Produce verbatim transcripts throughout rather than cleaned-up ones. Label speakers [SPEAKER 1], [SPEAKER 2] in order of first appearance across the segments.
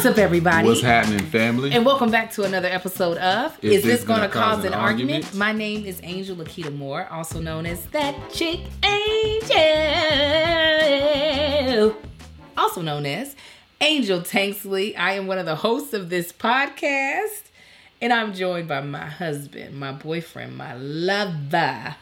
[SPEAKER 1] What's up, everybody?
[SPEAKER 2] What's happening, family?
[SPEAKER 1] And welcome back to another episode of
[SPEAKER 2] Is
[SPEAKER 1] Is,
[SPEAKER 2] This
[SPEAKER 1] This Gonna,
[SPEAKER 2] Gonna
[SPEAKER 1] Cause an, an argument? argument? My name is Angel Lakita Moore, also known as That Chick Angel, also known as Angel Tanksley. I am one of the hosts of this podcast, and I'm joined by my husband, my boyfriend, my lover,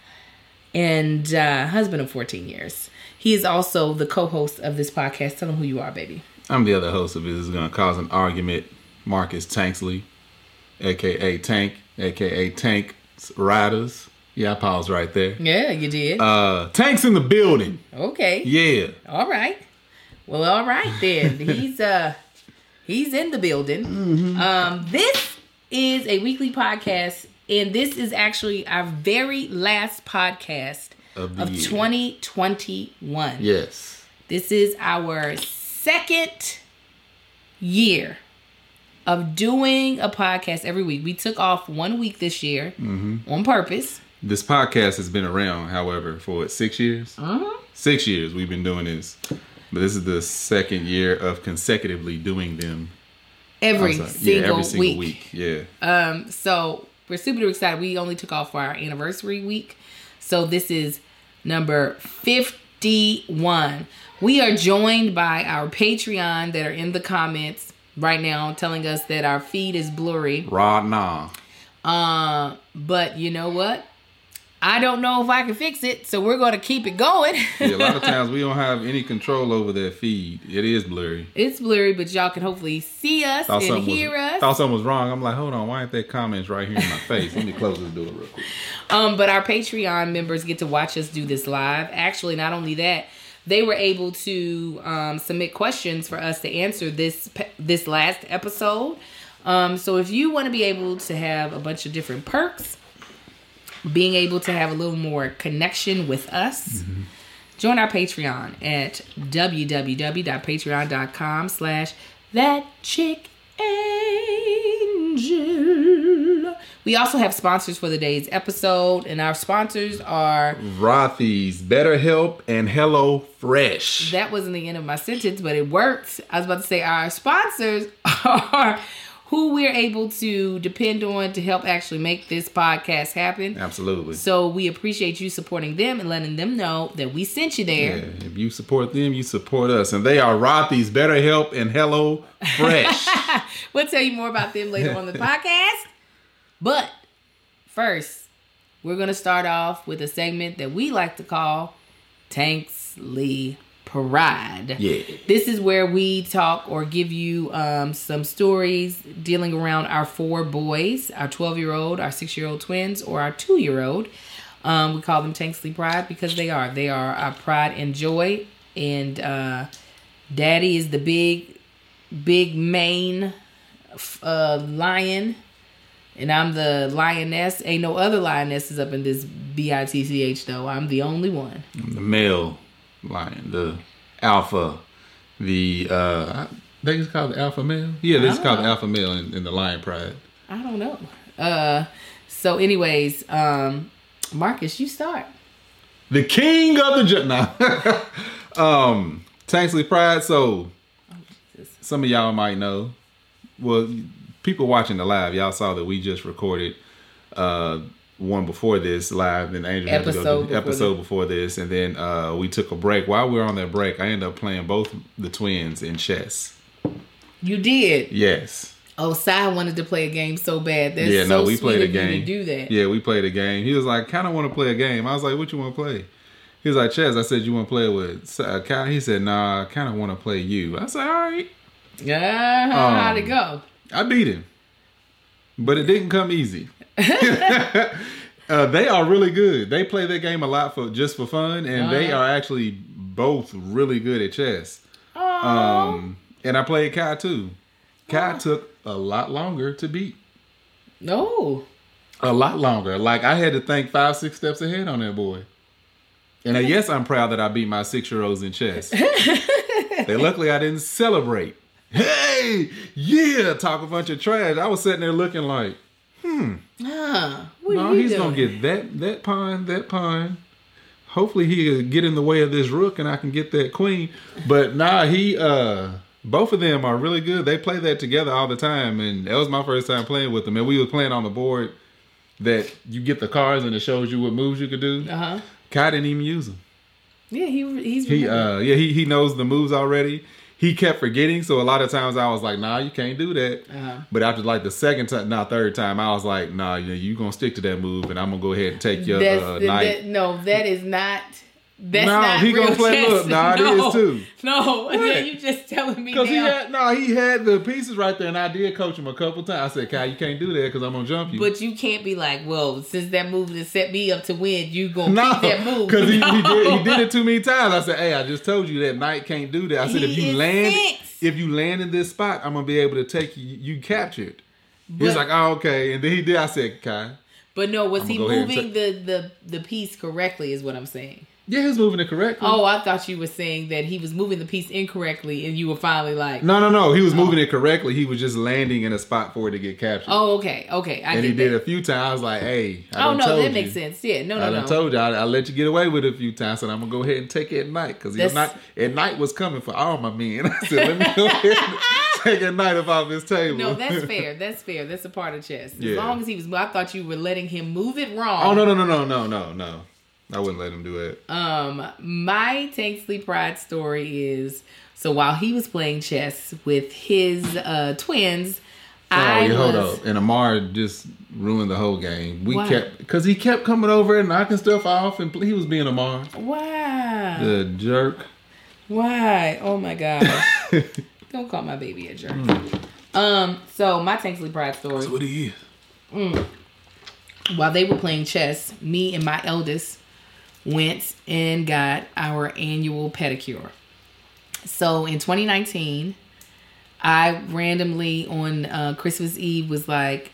[SPEAKER 1] and uh, husband of fourteen years. He is also the co-host of this podcast. Tell him who you are, baby.
[SPEAKER 2] I'm the other host of Is This Gonna Cause an Argument, Marcus Tanksley, a k a. Tank, a k a. Tank Riders. Yeah, I paused right there.
[SPEAKER 1] Yeah, you did.
[SPEAKER 2] Uh, Tank's in the building.
[SPEAKER 1] Okay.
[SPEAKER 2] Yeah.
[SPEAKER 1] All right. Well, all right then. he's uh he's in the building. Mm-hmm. Um, this is a weekly podcast, and this is actually our very last podcast of, of twenty twenty-one.
[SPEAKER 2] Yes.
[SPEAKER 1] This is our second year of doing a podcast every week. We took off one week this year mm-hmm. on purpose.
[SPEAKER 2] This podcast has been around, however, for what, six years?
[SPEAKER 1] Uh-huh.
[SPEAKER 2] Six years we've been doing this. But this is the second year of consecutively doing them.
[SPEAKER 1] Every,
[SPEAKER 2] sorry,
[SPEAKER 1] single,
[SPEAKER 2] yeah, every single
[SPEAKER 1] week.
[SPEAKER 2] week. Yeah.
[SPEAKER 1] Um. So we're super excited. We only took off for our anniversary week. So this is number fifty-one. We are joined by our Patreon that are in the comments right now telling us that our feed is blurry.
[SPEAKER 2] Right now.
[SPEAKER 1] Uh, but you know what? I don't know if I can fix it, so we're going to keep it going.
[SPEAKER 2] Yeah, a lot of times we don't have any control over that feed. It is blurry.
[SPEAKER 1] It's blurry, but y'all can hopefully see us thought and hear
[SPEAKER 2] was,
[SPEAKER 1] us.
[SPEAKER 2] Thought something was wrong. I'm like, hold on, why aren't there comments right here in my face? Let me close this door real quick.
[SPEAKER 1] Um, but our Patreon members get to watch us do this live. Actually, not only that, they were able to um, submit questions for us to answer this this last episode. Um, so if you want to be able to have a bunch of different perks, being able to have a little more connection with us, mm-hmm. join our Patreon at www.patreon.com slash that chick angel. We also have sponsors for the day's episode, and our sponsors are
[SPEAKER 2] Rothy's, BetterHelp, and Hello Fresh.
[SPEAKER 1] That wasn't the end of my sentence, but it worked. I was about to say our sponsors are who we're able to depend on to help actually make this podcast happen.
[SPEAKER 2] Absolutely.
[SPEAKER 1] So we appreciate you supporting them and letting them know that we sent you there.
[SPEAKER 2] Yeah, if you support them, you support us. And they are Rothy's, BetterHelp, and Hello Fresh.
[SPEAKER 1] We'll tell you more about them later on the podcast. But first, we're going to start off with a segment that we like to call Tanksley Pride.
[SPEAKER 2] Yeah.
[SPEAKER 1] This is where we talk or give you um, some stories dealing around our four boys, our twelve-year-old, our six-year-old twins, or our two-year-old. Um, we call them Tanksley Pride because they are. They are our pride and joy. And uh, Daddy is the big, big main uh, lion. And I'm the lioness. Ain't no other lionesses up in this B I T C H though. I'm the only one.
[SPEAKER 2] I'm the male lion, the alpha, the, uh, I think it's called the alpha male. Yeah, this is called know. the alpha male in, in the lion pride.
[SPEAKER 1] I don't know. Uh, so anyways, um, Marcus, you start.
[SPEAKER 2] The king of the ju- nah. um, Tanksley Pride. So oh, some of y'all might know. Well, people watching the live, y'all saw that we just recorded uh, one before this live, and Angel had to go to the episode before this, and then uh, we took a break. While we were on that break, I ended up playing both the twins in chess.
[SPEAKER 1] You did?
[SPEAKER 2] Yes.
[SPEAKER 1] Oh, Sai wanted to play a game so bad. That's
[SPEAKER 2] yeah, no,
[SPEAKER 1] so
[SPEAKER 2] we
[SPEAKER 1] sweet
[SPEAKER 2] played a
[SPEAKER 1] of you
[SPEAKER 2] game.
[SPEAKER 1] to do that.
[SPEAKER 2] Yeah, we played a game. He was like, "Kind of want to play a game." I was like, "What you want to play?" He was like, "Chess." I said, "You want to play with uh, Kai?" He said, "Nah, I kind of want to play you." I said, "All right."
[SPEAKER 1] Yeah, uh, um, how'd it go?
[SPEAKER 2] I beat him, but it didn't come easy. uh, they are really good. They play their game a lot for just for fun, and uh, they are actually both really good at chess.
[SPEAKER 1] Oh.
[SPEAKER 2] Um, and I played Kai too. Kai oh. took a lot longer to beat.
[SPEAKER 1] No.
[SPEAKER 2] A lot longer. Like I had to think five, six steps ahead on that boy. And uh, yes, I'm proud that I beat my six-year-olds in chess. They luckily I didn't celebrate. Hey, yeah, talk a bunch of trash. I was sitting there looking like, hmm.
[SPEAKER 1] Ah, what
[SPEAKER 2] no,
[SPEAKER 1] are you
[SPEAKER 2] he's
[SPEAKER 1] doing?
[SPEAKER 2] gonna get that that pawn, that pawn. Hopefully he'll get in the way of this rook and I can get that queen. But nah, he uh Both of them are really good. They play that together all the time, and that was my first time playing with them. And we were playing on the board that you get the cards and it shows you what moves you could do.
[SPEAKER 1] Uh huh.
[SPEAKER 2] Kai didn't even use them.
[SPEAKER 1] Yeah, he he's
[SPEAKER 2] he uh yeah he he knows the moves already. He kept forgetting, so a lot of times I was like, nah, you can't do that. Uh-huh. But after like the second time, not third time, I was like, nah, you you gonna stick to that move, and I'm gonna go ahead and take your uh,
[SPEAKER 1] the,
[SPEAKER 2] knight.
[SPEAKER 1] That, no, that is not. That's
[SPEAKER 2] no,
[SPEAKER 1] not
[SPEAKER 2] he
[SPEAKER 1] real
[SPEAKER 2] gonna play.
[SPEAKER 1] chess.
[SPEAKER 2] Look, nah,
[SPEAKER 1] no,
[SPEAKER 2] it is too.
[SPEAKER 1] No, yeah, you just telling me now.
[SPEAKER 2] Because he had no, he had the pieces right there, and I did coach him a couple times. I said, Kai, you can't do that because I'm gonna jump you.
[SPEAKER 1] But you can't be like, well, since that move that set me up to win, you gonna
[SPEAKER 2] no,
[SPEAKER 1] keep that move.
[SPEAKER 2] Because he,
[SPEAKER 1] no.
[SPEAKER 2] he did he did it too many times. I said, hey, I just told you that knight can't do that. I said,
[SPEAKER 1] he
[SPEAKER 2] if you land,
[SPEAKER 1] six.
[SPEAKER 2] if you land in this spot, I'm gonna be able to take you. You captured.
[SPEAKER 1] But,
[SPEAKER 2] He's like, oh, okay, and then he did. I said, Kai.
[SPEAKER 1] But no, was
[SPEAKER 2] I'm
[SPEAKER 1] he moving
[SPEAKER 2] the,
[SPEAKER 1] the the piece correctly? Is what I'm saying.
[SPEAKER 2] Yeah, he was moving it correctly.
[SPEAKER 1] Oh, I thought you were saying that he was moving the piece incorrectly, and you were finally like,
[SPEAKER 2] no, no, no. He was oh. moving it correctly. He was just landing in a spot for it to get captured.
[SPEAKER 1] Oh, okay, okay. I
[SPEAKER 2] and
[SPEAKER 1] get
[SPEAKER 2] he did
[SPEAKER 1] that.
[SPEAKER 2] a few times. I was like, hey, I
[SPEAKER 1] oh no,
[SPEAKER 2] told
[SPEAKER 1] that
[SPEAKER 2] you.
[SPEAKER 1] makes sense. Yeah, no, no,
[SPEAKER 2] I
[SPEAKER 1] no.
[SPEAKER 2] I told you, I, I let you get away with it a few times, and I'm gonna go ahead and take it at night because at night, at night was coming for all my men. I said, let me go ahead and take a knight up off this table.
[SPEAKER 1] No, that's fair. That's fair. That's a part of chess. As
[SPEAKER 2] yeah.
[SPEAKER 1] long as he was, I thought you were letting him move it wrong.
[SPEAKER 2] Oh no, no, no, no, no, no, no. I wouldn't let him do it.
[SPEAKER 1] Um, my Tank Sleep Pride story is, so while he was playing chess with his uh, twins,
[SPEAKER 2] oh,
[SPEAKER 1] I
[SPEAKER 2] yeah,
[SPEAKER 1] was...
[SPEAKER 2] hold up. And Amar just ruined the whole game. We
[SPEAKER 1] Why?
[SPEAKER 2] kept, because he kept coming over and knocking stuff off, and he was being Amar.
[SPEAKER 1] Why?
[SPEAKER 2] The jerk.
[SPEAKER 1] Why? Oh my gosh. Don't call my baby a jerk. Mm. Um, so my Tank Sleep Pride story.
[SPEAKER 2] That's what he is.
[SPEAKER 1] Mm. While they were playing chess, me and my eldest went and got our annual pedicure. So in twenty nineteen, I randomly on uh, Christmas Eve was like,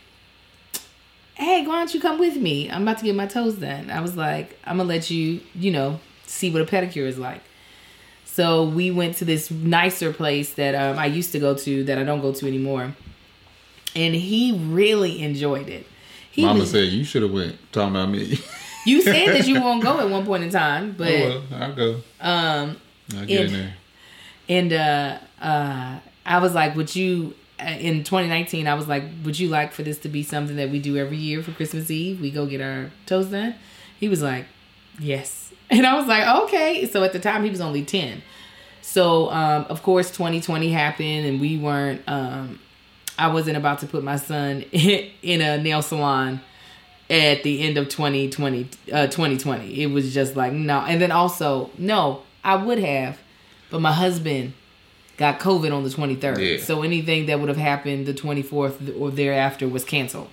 [SPEAKER 1] hey, why don't you come with me? I'm about to get my toes done. I was like, I'm going to let you, you know, see what a pedicure is like. So we went to this nicer place that um, I used to go to that I don't go to anymore. And he really enjoyed it. He
[SPEAKER 2] Mama
[SPEAKER 1] was,
[SPEAKER 2] said, you should have went. Talking about me.
[SPEAKER 1] You said that you won't go at one point in time, but
[SPEAKER 2] oh, well, I'll go.
[SPEAKER 1] Um,
[SPEAKER 2] I'll get
[SPEAKER 1] and,
[SPEAKER 2] in there.
[SPEAKER 1] And uh, uh, I was like, "Would you?" In twenty nineteen, I was like, "Would you like for this to be something that we do every year for Christmas Eve? We go get our toes done." He was like, "Yes," and I was like, "Okay." So at the time, he was only ten. So um, of course, twenty twenty happened, and we weren't. Um, I wasn't about to put my son in, in a nail salon at the end of twenty twenty, uh, twenty twenty. It was just like, no. And then also, no, I would have, but my husband got COVID on the twenty-third. Yeah. So anything that would have happened the twenty-fourth or thereafter was canceled.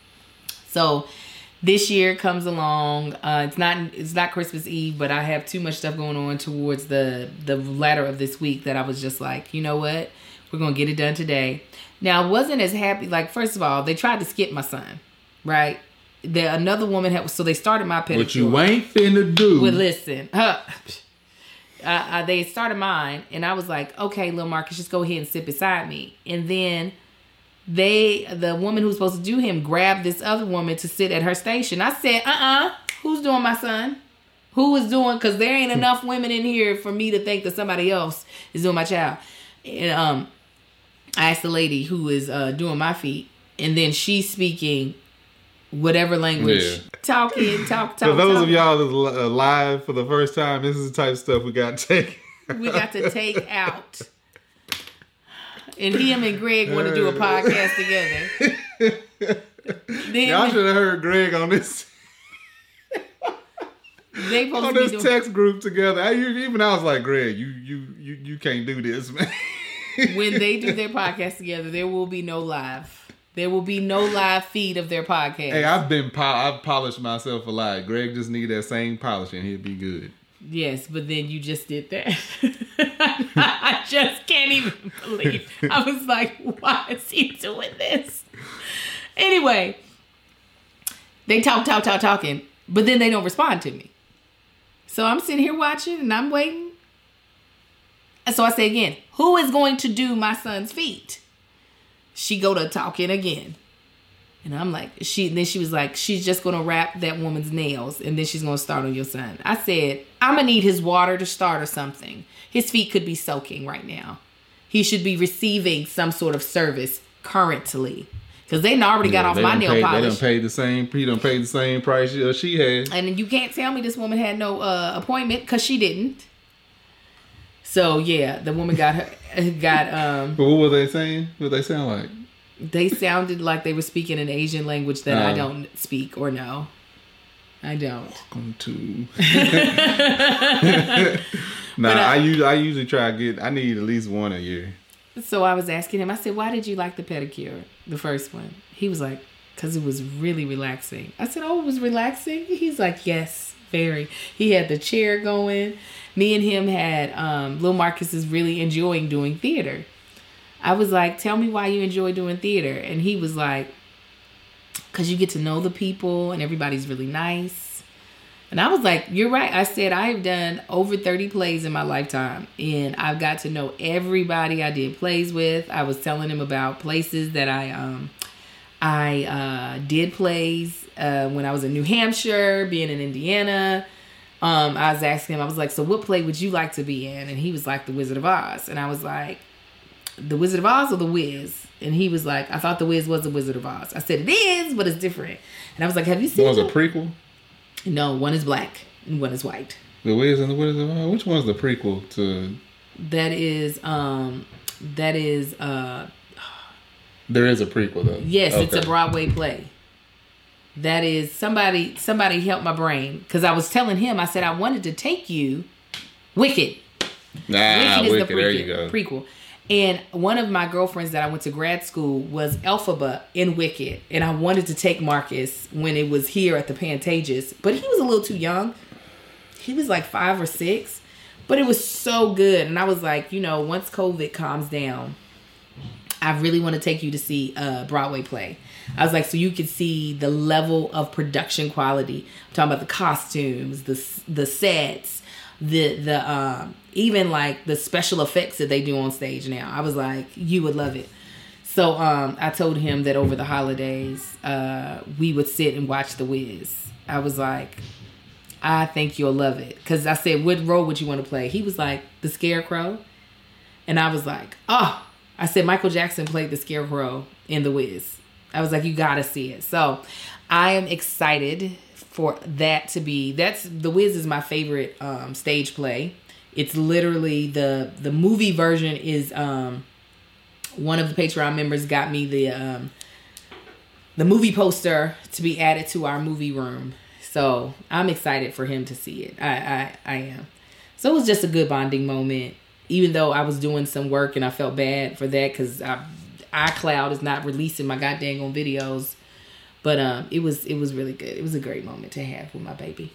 [SPEAKER 1] So this year comes along. Uh, it's not it's not Christmas Eve, but I have too much stuff going on towards the, the latter of this week that I was just like, you know what? We're going to get it done today. Now, I wasn't as happy. Like, first of all, they tried to skip my son, right? There another woman had, so they started my pedicure.
[SPEAKER 2] What you ain't finna do.
[SPEAKER 1] Well, listen, huh, uh, uh, they started mine, and I was like, okay, little Marcus, just go ahead and sit beside me. And then they, the woman who was supposed to do him, grabbed this other woman to sit at her station. I said, uh-uh, who's doing my son? Who is doing? Because there ain't enough women in here for me to think that somebody else is doing my child. And um, I asked the lady who is uh, doing my feet, and then she's speaking whatever language, yeah. talking, talk, talk.
[SPEAKER 2] For those
[SPEAKER 1] talk.
[SPEAKER 2] of y'all that's live for the first time, this is the type of stuff we got to take.
[SPEAKER 1] We got to take out. And him and Greg want to do a podcast together. Then,
[SPEAKER 2] y'all should have heard Greg on this.
[SPEAKER 1] They supposed
[SPEAKER 2] on
[SPEAKER 1] to be
[SPEAKER 2] this
[SPEAKER 1] doing...
[SPEAKER 2] text group together. I, even I was like, Greg, you you you you can't do this, man.
[SPEAKER 1] When they do their podcast together, there will be no live. There will be no live feed of their podcast.
[SPEAKER 2] Hey, I've been po- I've polished myself a lot. Greg just need that same polish and he'll be good.
[SPEAKER 1] Yes, but then you just did that. I just can't even believe. I was like, why is he doing this? Anyway, they talk, talk, talk, talking, but then they don't respond to me. So I'm sitting here watching and I'm waiting. And so I say again, who is going to do my son's feet? She go to talking again. And I'm like, she, then she was like, she's just going to wrap that woman's nails and then she's going to start on your son. I said, I'm going to need his water to start or something. His feet could be soaking right now. he should be receiving some sort of service currently. Because they already got
[SPEAKER 2] Yeah,
[SPEAKER 1] off
[SPEAKER 2] they
[SPEAKER 1] my
[SPEAKER 2] done
[SPEAKER 1] nail
[SPEAKER 2] paid,
[SPEAKER 1] polish.
[SPEAKER 2] They done paid the same. He done paid the same price she, uh, she had.
[SPEAKER 1] And you can't tell me this woman had no uh, appointment because she didn't. So yeah, the woman got her got um.
[SPEAKER 2] But what were they saying? What they sound like?
[SPEAKER 1] They sounded like they were speaking an Asian language that I
[SPEAKER 2] Um,
[SPEAKER 1] don't speak or know. I don't.
[SPEAKER 2] Welcome to. nah,
[SPEAKER 1] But, uh,
[SPEAKER 2] I usually I usually try to get. I need at least one a year.
[SPEAKER 1] So I was asking him. I said, "Why did you like the pedicure, the first one?" He was like, "Cause it was really relaxing." I said, "Oh, it was relaxing." He's like, "Yes, very." He had the chair going. Me and him had. Um, Lil Marcus is really enjoying doing theater. I was like, "Tell me why you enjoy doing theater," and he was like, "Cause you get to know the people and everybody's really nice." And I was like, "You're right." I said, "I've done over thirty plays in my lifetime, and I've got to know everybody I did plays with." I was telling him about places that I um I uh, did plays uh, when I was in New Hampshire, being in Indiana. Um, I was asking him, I was like, "So what play would you like to be in?" And he was like, "The Wizard of Oz." And I was like, "The Wizard of Oz or The Wiz?" And he was like, "I thought The Wiz was The Wizard of Oz." I said, "It is, but it's different." And I was like, "Have you seen
[SPEAKER 2] One's a
[SPEAKER 1] it?"
[SPEAKER 2] prequel.
[SPEAKER 1] No, one is black and one is white.
[SPEAKER 2] The Wiz and the Wizard of Oz. Which one's the prequel to?
[SPEAKER 1] That is, um, that is, uh,
[SPEAKER 2] There is a prequel though.
[SPEAKER 1] yes, it's a
[SPEAKER 2] Okay.
[SPEAKER 1] Broadway play. That is somebody. Somebody help my brain because I was telling him. I said I wanted to take you, Wicked.
[SPEAKER 2] Nah,
[SPEAKER 1] Wicked is
[SPEAKER 2] Wicked.
[SPEAKER 1] the
[SPEAKER 2] There
[SPEAKER 1] prequel,
[SPEAKER 2] you go.
[SPEAKER 1] prequel. And one of my girlfriends that I went to grad school was Elphaba in Wicked. And I wanted to take Marcus when it was here at the Pantages. But he was a little too young. He was like five or six. But it was so good. And I was like, you know, once COVID calms down, I really want to take you to see a Broadway play. I was like, so you could see the level of production quality. I'm talking about the costumes, the the sets, the the um, even like the special effects that they do on stage now. I was like, you would love it. So um, I told him that over the holidays, uh, we would sit and watch The Wiz. I was like, I think you'll love it. Because I said, what role would you want to play? He was like, the Scarecrow. And I was like, oh. I said, Michael Jackson played the Scarecrow in The Wiz. I was like, you got to see it. So I am excited for that to be, that's, The Wiz is my favorite um, stage play. It's literally, the the movie version is, um, one of the Patreon members got me the um, the movie poster to be added to our movie room. So I'm excited for him to see it. I, I, I am. So it was just a good bonding moment, even though I was doing some work and I felt bad for that because iCloud is not releasing my goddamn on videos. But um, it was it was really good. It was a great moment to have with my baby.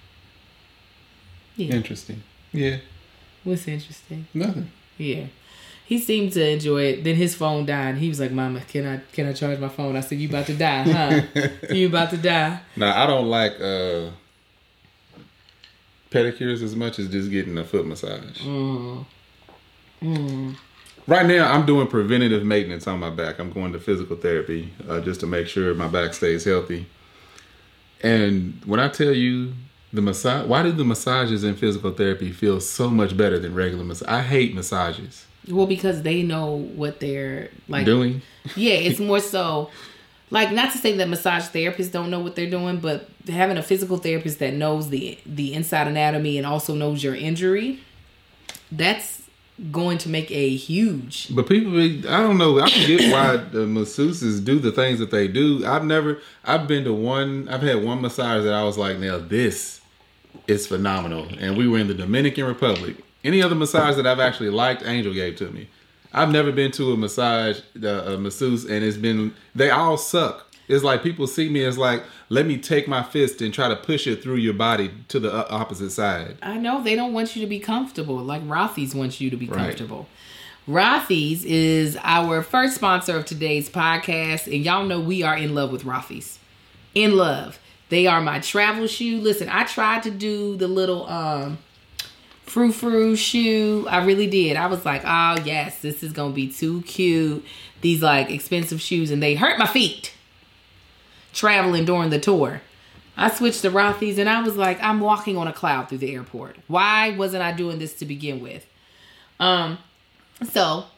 [SPEAKER 1] Yeah.
[SPEAKER 2] Interesting. Yeah.
[SPEAKER 1] What's interesting?
[SPEAKER 2] Nothing.
[SPEAKER 1] Yeah. He seemed to enjoy it. Then his phone died. He was like, Mama, can I can I charge my phone? I said, you about to die, huh? You about to die.
[SPEAKER 2] Now, I don't like uh, pedicures as much as just getting a foot massage.
[SPEAKER 1] Mm. Mm.
[SPEAKER 2] Right now, I'm doing preventative maintenance on my back. I'm going to physical therapy uh, just to make sure my back stays healthy. And when I tell you the massage, why do the massages in physical therapy feel so much better than regular massage? I hate massages.
[SPEAKER 1] Well, because they know what they're like
[SPEAKER 2] doing.
[SPEAKER 1] Yeah, it's more so like, not to say that massage therapists don't know what they're doing, but having a physical therapist that knows the the inside anatomy and also knows your injury, that's going to make a huge.
[SPEAKER 2] But people, I don't know. I don't get why the masseuses do the things that they do. I've never, I've been to one, I've had one massage that I was like, now this is phenomenal. And we were in the Dominican Republic. Any other massage that I've actually liked, Angel gave to me. I've never been to a massage, uh, a masseuse, and it's been, they all suck. It's like people see me as like, let me take my fist and try to push it through your body to the opposite side.
[SPEAKER 1] I know, they don't want you to be comfortable. Like Rothy's wants you to be
[SPEAKER 2] Right.
[SPEAKER 1] comfortable. Rothy's is our first sponsor of today's podcast. And y'all know we are in love with Rothy's. In love. They are my travel shoe. Listen, I tried to do the little um, frou-frou shoe. I really did. I was like, oh, yes, this is going to be too cute. These like expensive shoes. And they hurt my feet traveling during the tour. I switched to Rothy's and I was like, I'm walking on a cloud through the airport. Why wasn't I doing this to begin with? Um, so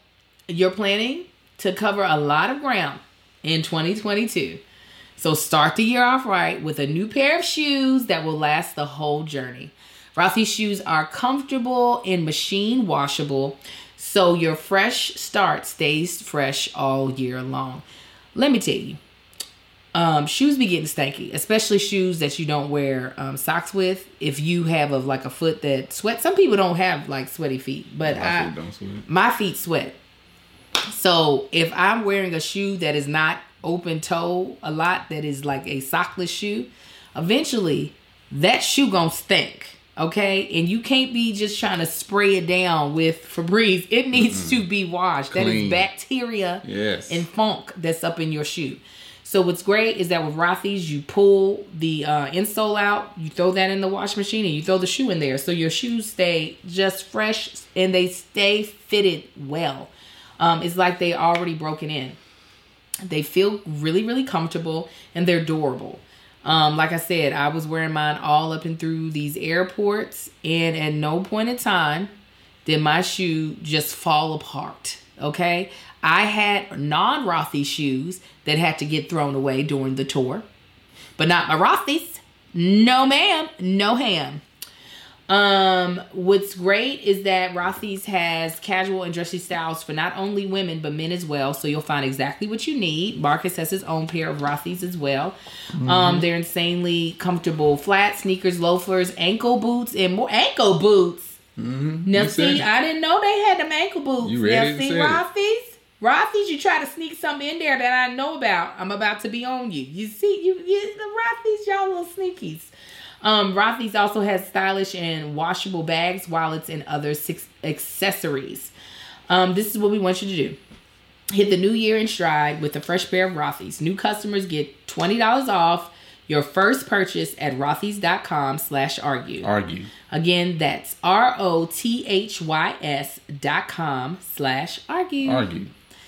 [SPEAKER 1] you're planning to cover a lot of ground in twenty twenty-two. So start the year off right with a new pair of shoes that will last the whole journey. Rothy's shoes are comfortable and machine washable, so your fresh start stays fresh all year long. Let me tell you, um, shoes be getting stanky, especially shoes that you don't wear um, socks with. If you have a like a foot that sweats, some people don't have like sweaty feet, but
[SPEAKER 2] my
[SPEAKER 1] I,
[SPEAKER 2] feet don't sweat.
[SPEAKER 1] My feet sweat. So if I'm wearing a shoe that is not open toe a lot, that is like a sockless shoe, eventually that shoe gonna stink. Okay, and you can't be just trying to spray it down with Febreze. It needs mm-hmm. to be washed. Clean. That is bacteria
[SPEAKER 2] yes.
[SPEAKER 1] and funk that's up in your shoe. So what's great is that with Rothy's, you pull the uh, insole out, you throw that in the wash machine, and you throw the shoe in there. So your shoes stay just fresh and they stay fitted well. Um, it's like they already broken in. They feel really, really comfortable and they're durable. Um, like I said, I was wearing mine all up and through these airports, and at no point in time did my shoe just fall apart. Okay. I had non-Rothy shoes that had to get thrown away during the tour, but not my Rothy's. No, ma'am. No ham. Um, what's great is that Rothy's has casual and dressy styles for not only women, but men as well. So you'll find exactly what you need. Marcus has his own pair of Rothy's as well. Mm-hmm. Um, they're insanely comfortable flat sneakers, loafers, ankle boots, and more ankle boots.
[SPEAKER 2] Mm-hmm.
[SPEAKER 1] Now, see, I didn't know they had them ankle boots.
[SPEAKER 2] You ready
[SPEAKER 1] now, see, Rothy's? Rothy's, you try to sneak something in there that I know about. I'm about to be on you. You see, you, you the Rothy's, y'all little sneakies. Um, Rothy's also has stylish and washable bags, wallets, and other six accessories. Um, this is what we want you to do. Hit the new year in stride with a fresh pair of Rothy's. New customers get twenty dollars off your first purchase at rothys.com slash argue.
[SPEAKER 2] Argue.
[SPEAKER 1] Again, that's R-O-T-H-Y-S dot com slash argue.
[SPEAKER 2] Argue.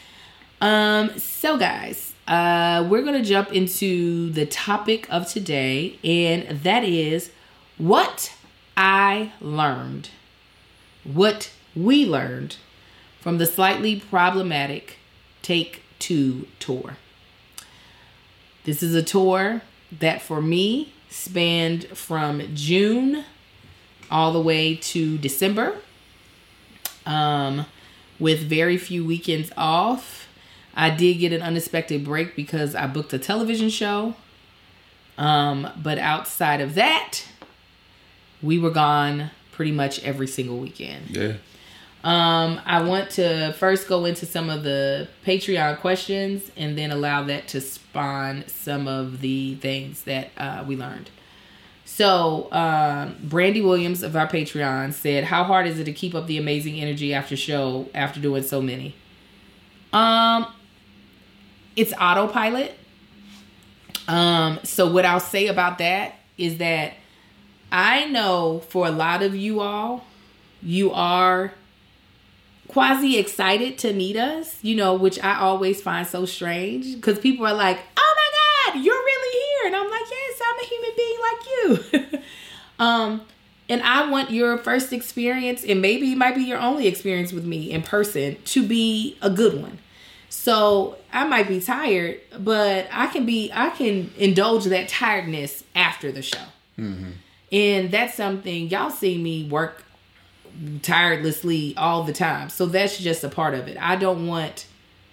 [SPEAKER 1] Um, so guys, uh, we're going to jump into the topic of today, and that is what I learned, what we learned from the slightly problematic Take Two tour. This is a tour that for me spanned from June all the way to December, um, with very few weekends off. I did get an unexpected break because I booked a television show. Um, but outside of that, we were gone pretty much every single weekend.
[SPEAKER 2] Yeah.
[SPEAKER 1] Um, I want to first go into some of the Patreon questions and then allow that to spawn some of the things that uh, we learned. So, um, Brandy Williams of our Patreon said, how hard is it to keep up the amazing energy after show after doing so many? Um, it's autopilot. Um, so what I'll say about that is that I know for a lot of you all, you are quasi excited to meet us, you know, which I always find so strange because people are like, oh my God, you're really here. And I'm like, yes, I'm a human being like you. um, and I want your first experience, and maybe it might be your only experience with me in person, to be a good one. So I might be tired, but I can be, I can indulge that tiredness after the show.
[SPEAKER 2] Mm-hmm.
[SPEAKER 1] And that's something, y'all see me work tirelessly all the time. So that's just a part of it. I don't want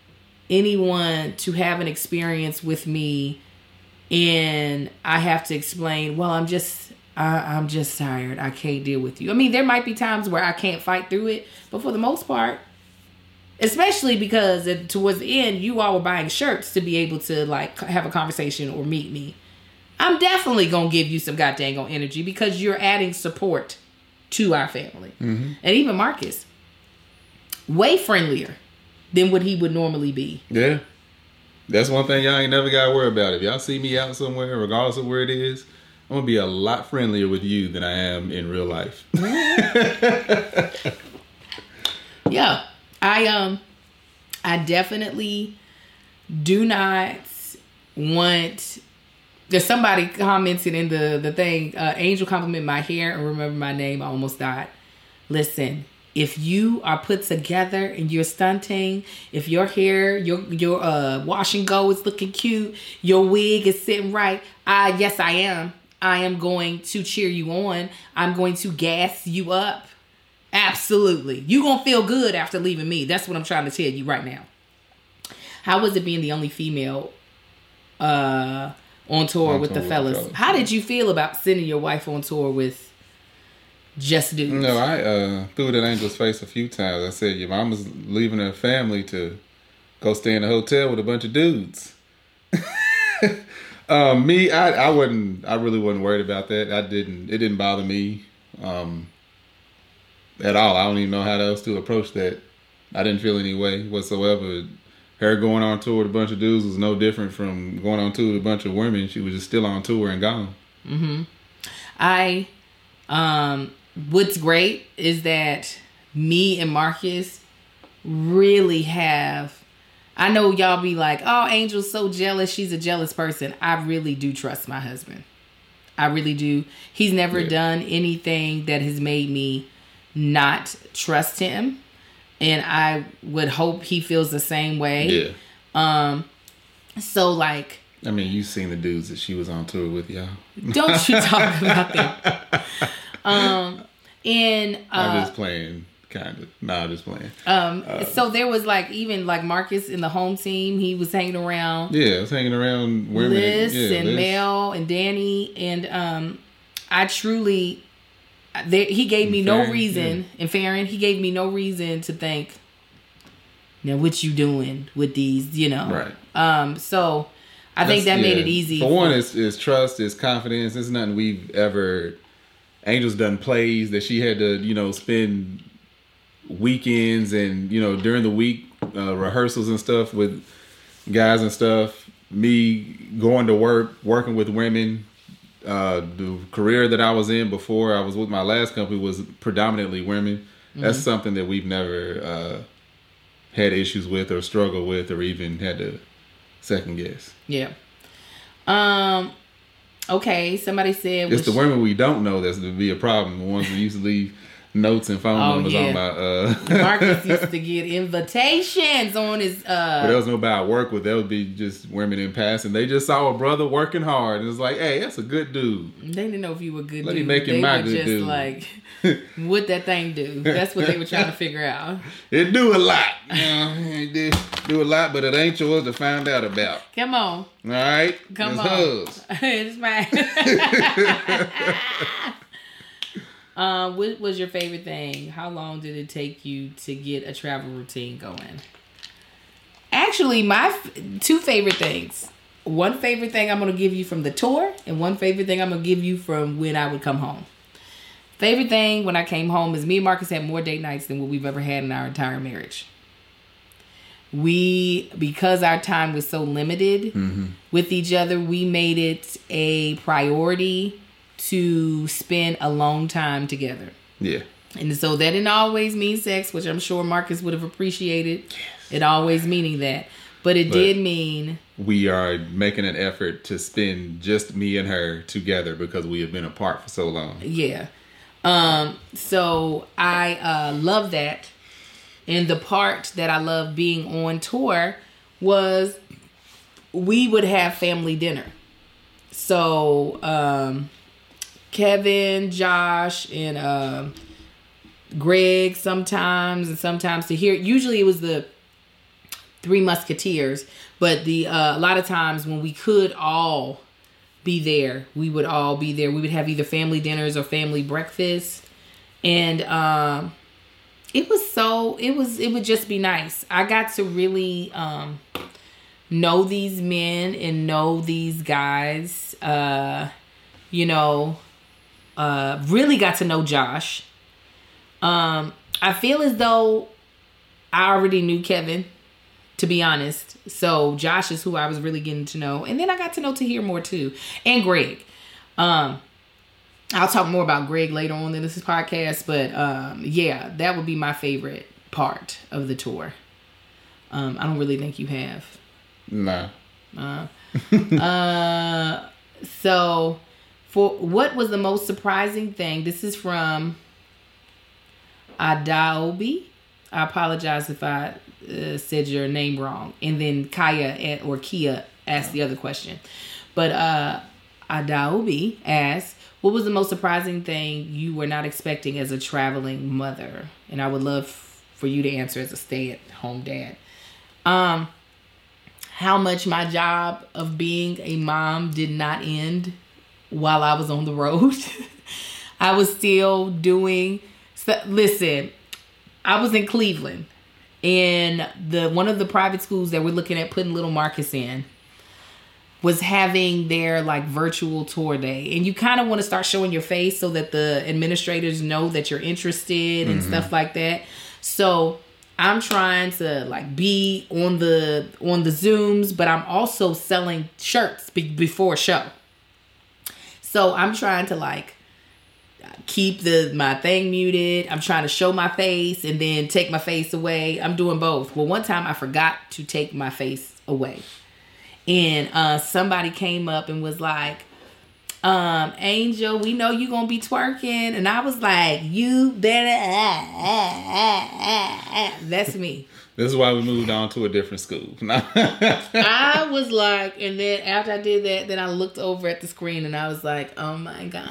[SPEAKER 1] anyone to have an experience with me and I have to explain, well, I'm just, I, I'm just tired. I can't deal with you. I mean, there might be times where I can't fight through it, but for the most part, especially because towards the end, you all were buying shirts to be able to like have a conversation or meet me. I'm definitely going to give you some goddamn energy because you're adding support to our family.
[SPEAKER 2] Mm-hmm.
[SPEAKER 1] And even Marcus, way friendlier than what he would normally be.
[SPEAKER 2] Yeah. That's one thing y'all ain't never got to worry about. If y'all see me out somewhere, regardless of where it is, I'm going to be a lot friendlier with you than I am in real life.
[SPEAKER 1] Yeah. I um, I definitely do not want. There's somebody commented in the the thing. Uh, Angel compliment my hair and remember my name. I almost died. Listen, if you are put together and you're stunting, if your hair, your your uh, wash and go is looking cute, your wig is sitting right, I yes I am. I am going to cheer you on. I'm going to gas you up. Absolutely. You're going to feel good after leaving me. That's what I'm trying to tell you right now. How was it being the only female uh, on tour on with tour the fellas? With the fellas? How did you feel about sending your wife on tour with just dudes?
[SPEAKER 2] No, I uh, threw it in Angel's face a few times. I said, your mama's leaving her family to go stay in a hotel with a bunch of dudes. um, me, I, I wasn't, I really wasn't worried about that. I didn't, it didn't bother me um, at all. I don't even know how else to approach that. I didn't feel any way whatsoever. Her going on tour with a bunch of dudes was no different from going on tour with a bunch of women. She was just still on tour and gone.
[SPEAKER 1] Mm-hmm. I, um, what's great is that me and Marcus really have, I know y'all be like, oh, Angel's so jealous. She's a jealous person. I really do trust my husband. I really do. He's never yeah. done anything that has made me not trust him. And I would hope he feels the same way.
[SPEAKER 2] Yeah.
[SPEAKER 1] Um. So, like...
[SPEAKER 2] I mean, you've seen the dudes that she was on tour with, y'all.
[SPEAKER 1] Don't you talk about that. Um, and... Uh,
[SPEAKER 2] I'm just playing, kind of. No, I'm just playing.
[SPEAKER 1] Um.
[SPEAKER 2] Uh,
[SPEAKER 1] so, there was, like, even, like, Marcus in the home team. He was hanging around...
[SPEAKER 2] Yeah, I was hanging around women.
[SPEAKER 1] Liz
[SPEAKER 2] yeah,
[SPEAKER 1] and
[SPEAKER 2] Liz.
[SPEAKER 1] Mel and Danny. And um, I truly... There, he gave me no reason, yeah. and Farron, he gave me no reason to think, now what you doing with these, you know?
[SPEAKER 2] Right.
[SPEAKER 1] Um. So, I That's, think that yeah. made it easy.
[SPEAKER 2] For, for one, it's, it's trust, it's confidence. It's nothing we've ever... Angel's done plays that she had to, you know, spend weekends and, you know, during the week, uh, rehearsals and stuff with guys and stuff. Me going to work, working with women... Uh, the career that I was in before I was with my last company was predominantly women. Mm-hmm. That's something that we've never uh, had issues with or struggled with or even had to second guess.
[SPEAKER 1] Yeah. Um. Okay. Somebody said
[SPEAKER 2] it's the women we don't know that's to be a problem. The ones who used to leave notes and phone
[SPEAKER 1] oh,
[SPEAKER 2] numbers
[SPEAKER 1] yeah.
[SPEAKER 2] on my. Uh...
[SPEAKER 1] Marcus used to get invitations on his. Uh...
[SPEAKER 2] But there was nobody I work with. There would be just women in passing. They just saw a brother working hard and it's like, hey, that's a good dude.
[SPEAKER 1] They didn't know if you were a good
[SPEAKER 2] Let
[SPEAKER 1] dude.
[SPEAKER 2] me make him
[SPEAKER 1] they
[SPEAKER 2] my
[SPEAKER 1] were
[SPEAKER 2] good
[SPEAKER 1] just
[SPEAKER 2] dude.
[SPEAKER 1] Like, what that thing do? That's what they were trying to figure out.
[SPEAKER 2] It do a lot. You know, it do, do a lot, but it ain't yours to find out about.
[SPEAKER 1] Come on.
[SPEAKER 2] All right?
[SPEAKER 1] Come
[SPEAKER 2] it's
[SPEAKER 1] on.
[SPEAKER 2] Hers.
[SPEAKER 1] It's mine. Uh, what was your favorite thing? How long did it take you to get a travel routine going? Actually, my f- two favorite things. One favorite thing I'm going to give you from the tour, and one favorite thing I'm going to give you from when I would come home. Favorite thing when I came home is me and Marcus had more date nights than what we've ever had in our entire marriage. We, because our time was so limited mm-hmm. with each other, we made it a priority to spend a long time together.
[SPEAKER 2] Yeah.
[SPEAKER 1] And so that didn't always mean sex, which I'm sure Marcus would have appreciated. Yes. It always meaning that. But it but did mean...
[SPEAKER 2] We are making an effort to spend just me and her together because we have been apart for so long.
[SPEAKER 1] Yeah. Um. So I uh, love that. And the part that I love being on tour was we would have family dinner. So... um. Kevin, Josh, and uh, Greg sometimes, and sometimes to hear. Usually it was the Three Musketeers, but the uh, a lot of times when we could all be there, we would all be there. We would have either family dinners or family breakfasts, and um, it was so it was it would just be nice. I got to really um, know these men and know these guys. Uh, you know. Uh, really got to know Josh. Um, I feel as though I already knew Kevin, to be honest. So Josh is who I was really getting to know. And then I got to know Tahir more too. And Greg. Um, I'll talk more about Greg later on in this podcast. But um, yeah, that would be my favorite part of the tour. Um, I don't really think you have.
[SPEAKER 2] Nah.
[SPEAKER 1] Uh, uh, so... For what was the most surprising thing? This is from Adaobi. I apologize if I uh, said your name wrong. And then Kaya or Kia asked the other question. But uh, Adaobi asked, what was the most surprising thing you were not expecting as a traveling mother? And I would love for you to answer as a stay-at-home dad. Um, how much my job of being a mom did not end while I was on the road. I was still doing... So, listen... I was in Cleveland, and the one of the private schools that we're looking at putting little Marcus in was having their like virtual tour day. And you kind of want to start showing your face so that the administrators know that you're interested and mm-hmm. stuff like that. So I'm trying to like be on the on the Zooms, but I'm also selling shirts be- before show. So I'm trying to like keep the my thing muted. I'm trying to show my face and then take my face away. I'm doing both. Well, one time I forgot to take my face away. And uh, somebody came up and was like, um, Angel, we know you gonna be twerking. And I was like, you better. Ah, ah, ah, ah. That's me.
[SPEAKER 2] This is why we moved on to a different school.
[SPEAKER 1] I was like, and then after I did that, then I looked over at the screen and I was like, oh my God.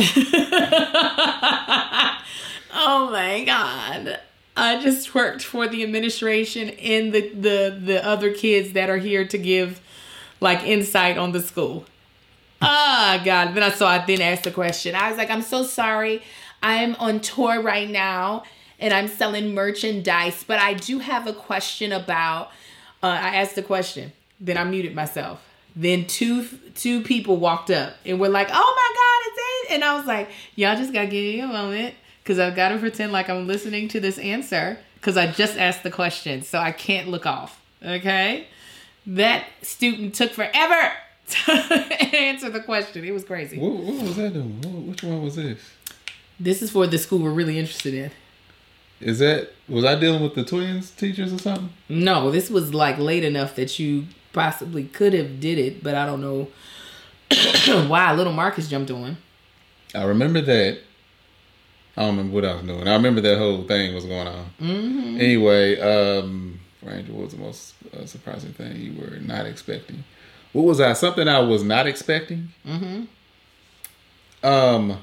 [SPEAKER 1] Oh my God. I just worked for the administration and the, the, the other kids that are here to give like insight on the school. Ah, oh, God. Then I saw I then asked the question. I was like, I'm so sorry. I'm on tour right now. And I'm selling merchandise, but I do have a question about, uh, I asked the question, then I muted myself. Then two two people walked up and were like, oh my God, it's it. And I was like, y'all just got to give me a moment because I've got to pretend like I'm listening to this answer because I just asked the question, so I can't look off, okay? That student took forever to answer the question. It was crazy.
[SPEAKER 2] What, what was that doing? What, which one was this?
[SPEAKER 1] This is for the school we're really interested in.
[SPEAKER 2] Is that, was I dealing with the twins teachers or something?
[SPEAKER 1] No, this was like late enough that you possibly could have did it, but I don't know why little Marcus jumped on.
[SPEAKER 2] I remember that. I don't remember what I was doing. I remember that whole thing was going on. Mm-hmm. Anyway, um, Ranger, what was the most uh, surprising thing you were not expecting? What was that? Something I was not expecting? Mm-hmm. Um...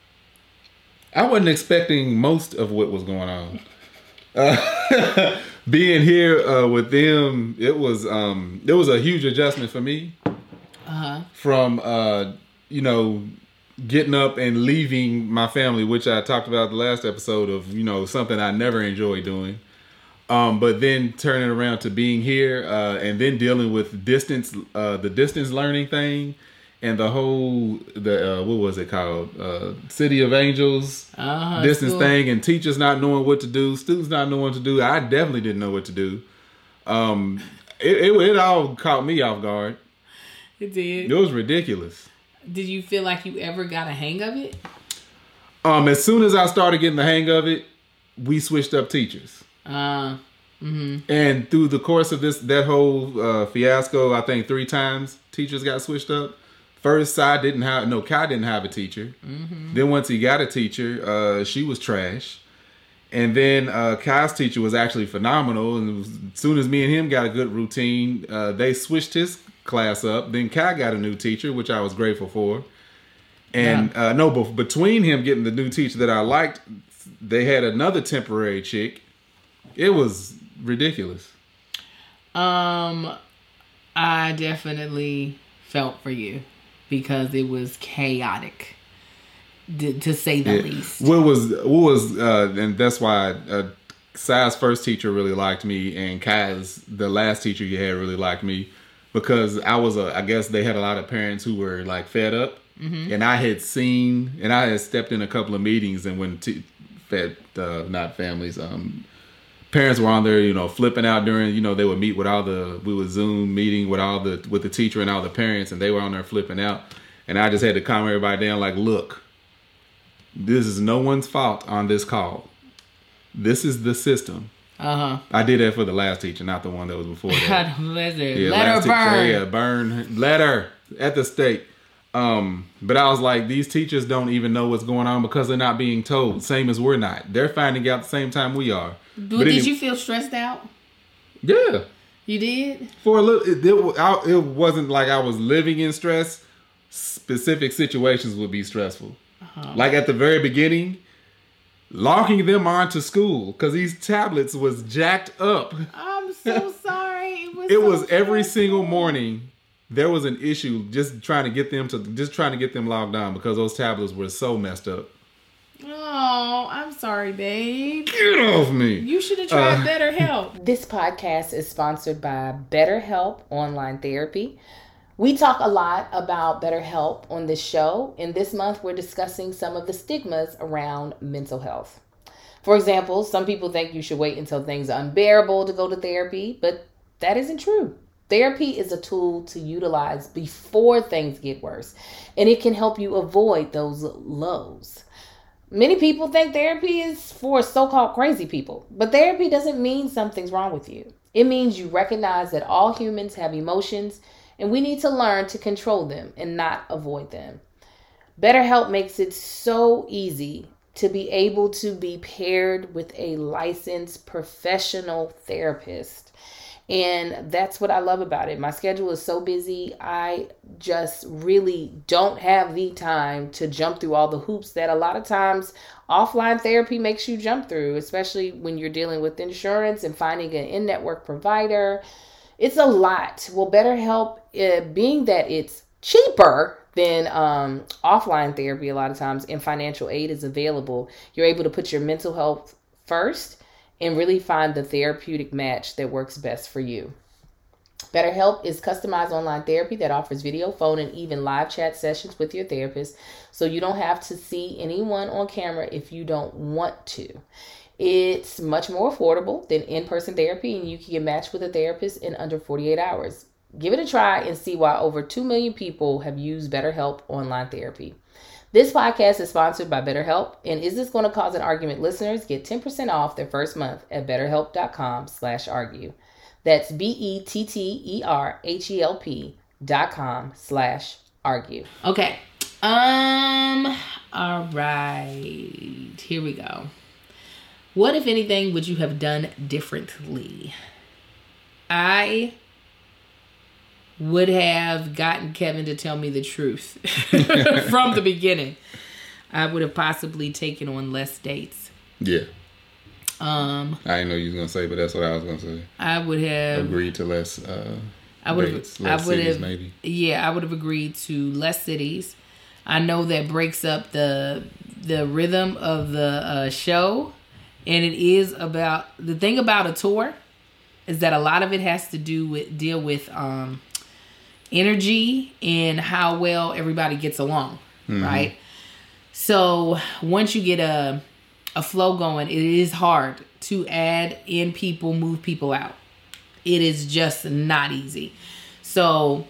[SPEAKER 2] I wasn't expecting most of what was going on. Uh, being here uh, with them, it was um, it was a huge adjustment for me. Uh-huh. From uh, you know, getting up and leaving my family, which I talked about the last episode of, you know, something I never enjoyed doing. Um, but then turning around to being here uh, and then dealing with distance, uh, the distance learning thing. And the whole, the uh, what was it called? Uh, City of Angels uh-huh, distance cool. thing, and teachers not knowing what to do, students not knowing what to do. I definitely didn't know what to do. Um, it, it it all caught me off guard.
[SPEAKER 1] It did.
[SPEAKER 2] It was ridiculous.
[SPEAKER 1] Did you feel like you ever got a hang of it?
[SPEAKER 2] Um, as soon as I started getting the hang of it, we switched up teachers. Uh, mm-hmm. And through the course of this, that whole uh, fiasco, I think three times teachers got switched up. First, I didn't have, no, Kai didn't have a teacher. Mm-hmm. Then once he got a teacher, uh, she was trash. And then uh, Kai's teacher was actually phenomenal. And was, as soon as me and him got a good routine, uh, they switched his class up. Then Kai got a new teacher, which I was grateful for. And yeah. uh, no, but between him getting the new teacher that I liked, they had another temporary chick. It was ridiculous.
[SPEAKER 1] Um, I definitely felt for you. Because it was chaotic, to, to say the yeah. least. What was
[SPEAKER 2] what was, uh, and that's why uh, Sai's first teacher really liked me, and Kai's the last teacher you had really liked me, because I was a, I guess they had a lot of parents who were like fed up, mm-hmm. and I had seen, and I had stepped in a couple of meetings, and when t- fed uh, not families, um. parents were on there, you know, flipping out during, you know, they would meet with all the, we would Zoom meeting with all the, with the teacher and all the parents, and they were on there flipping out. And I just had to calm everybody down like, look, this is no one's fault on this call. This is the system. Uh-huh. I did that for the last teacher, not the one that was before that.
[SPEAKER 1] God bless her. Yeah, let her burn.
[SPEAKER 2] Teacher, yeah, burn. Let her at the stake. Um, but I was like, these teachers don't even know what's going on because they're not being told. Same as we're not. They're finding out the same time we are.
[SPEAKER 1] But,
[SPEAKER 2] but
[SPEAKER 1] did
[SPEAKER 2] anyway,
[SPEAKER 1] you feel stressed out?
[SPEAKER 2] Yeah.
[SPEAKER 1] You did?
[SPEAKER 2] For a little, it, it, I, it wasn't like I was living in stress. Specific situations would be stressful. Uh-huh. Like at the very beginning, locking them onto school because these tablets was jacked up.
[SPEAKER 1] I'm so sorry. It was,
[SPEAKER 2] it
[SPEAKER 1] so
[SPEAKER 2] was every
[SPEAKER 1] stressful.
[SPEAKER 2] single morning. There was an issue just trying to get them to just trying to get them logged on because those tablets were so messed up.
[SPEAKER 1] Oh, I'm sorry, babe.
[SPEAKER 2] Get off me.
[SPEAKER 1] You should have tried
[SPEAKER 2] uh,
[SPEAKER 1] BetterHelp. This podcast is sponsored by BetterHelp Online Therapy. We talk a lot about BetterHelp on this show, and this month we're discussing some of the stigmas around mental health. For example, some people think you should wait until things are unbearable to go to therapy, but that isn't true. Therapy is a tool to utilize before things get worse, and it can help you avoid those lows. Many people think therapy is for so-called crazy people, but therapy doesn't mean something's wrong with you. It means you recognize that all humans have emotions, and we need to learn to control them and not avoid them. BetterHelp makes it so easy to be able to be paired with a licensed professional therapist. And that's what I love about it. My schedule is so busy. I just really don't have the time to jump through all the hoops that a lot of times offline therapy makes you jump through, especially when you're dealing with insurance and finding an in-network provider. It's a lot. Well, BetterHelp, uh, being that it's cheaper than um, offline therapy a lot of times, and financial aid is available, you're able to put your mental health first and really find the therapeutic match that works best for you. BetterHelp is customized online therapy that offers video, phone, and even live chat sessions with your therapist, so you don't have to see anyone on camera if you don't want to. It's much more affordable than in-person therapy, and you can get matched with a therapist in under forty-eight hours. Give it a try and see why over two million people have used BetterHelp online therapy. This podcast is sponsored by BetterHelp, and Is This Going to Cause an Argument? Listeners get ten percent off their first month at betterhelp.com slash argue. That's B-E-T-T-E-R-H-E-L-P dot com slash argue. Okay. Um, all right. Here we go. What, if anything, would you have done differently? I would have gotten Kevin to tell me the truth from the beginning. I would have possibly taken on less dates.
[SPEAKER 2] Yeah.
[SPEAKER 1] Um,
[SPEAKER 2] I didn't know you was gonna say, but that's what I was gonna say.
[SPEAKER 1] I would have
[SPEAKER 2] agreed to less. Uh,
[SPEAKER 1] I would
[SPEAKER 2] dates,
[SPEAKER 1] have.
[SPEAKER 2] less
[SPEAKER 1] I would
[SPEAKER 2] cities,
[SPEAKER 1] have.
[SPEAKER 2] Maybe.
[SPEAKER 1] Yeah, I would have agreed to less cities. I know that breaks up the the rhythm of the uh, show, and it is about the thing about a tour is that a lot of it has to do with deal with um, energy and how well everybody gets along, mm-hmm. right? So once you get a a flow going, it is hard to add in people, move people out. It is just not easy. So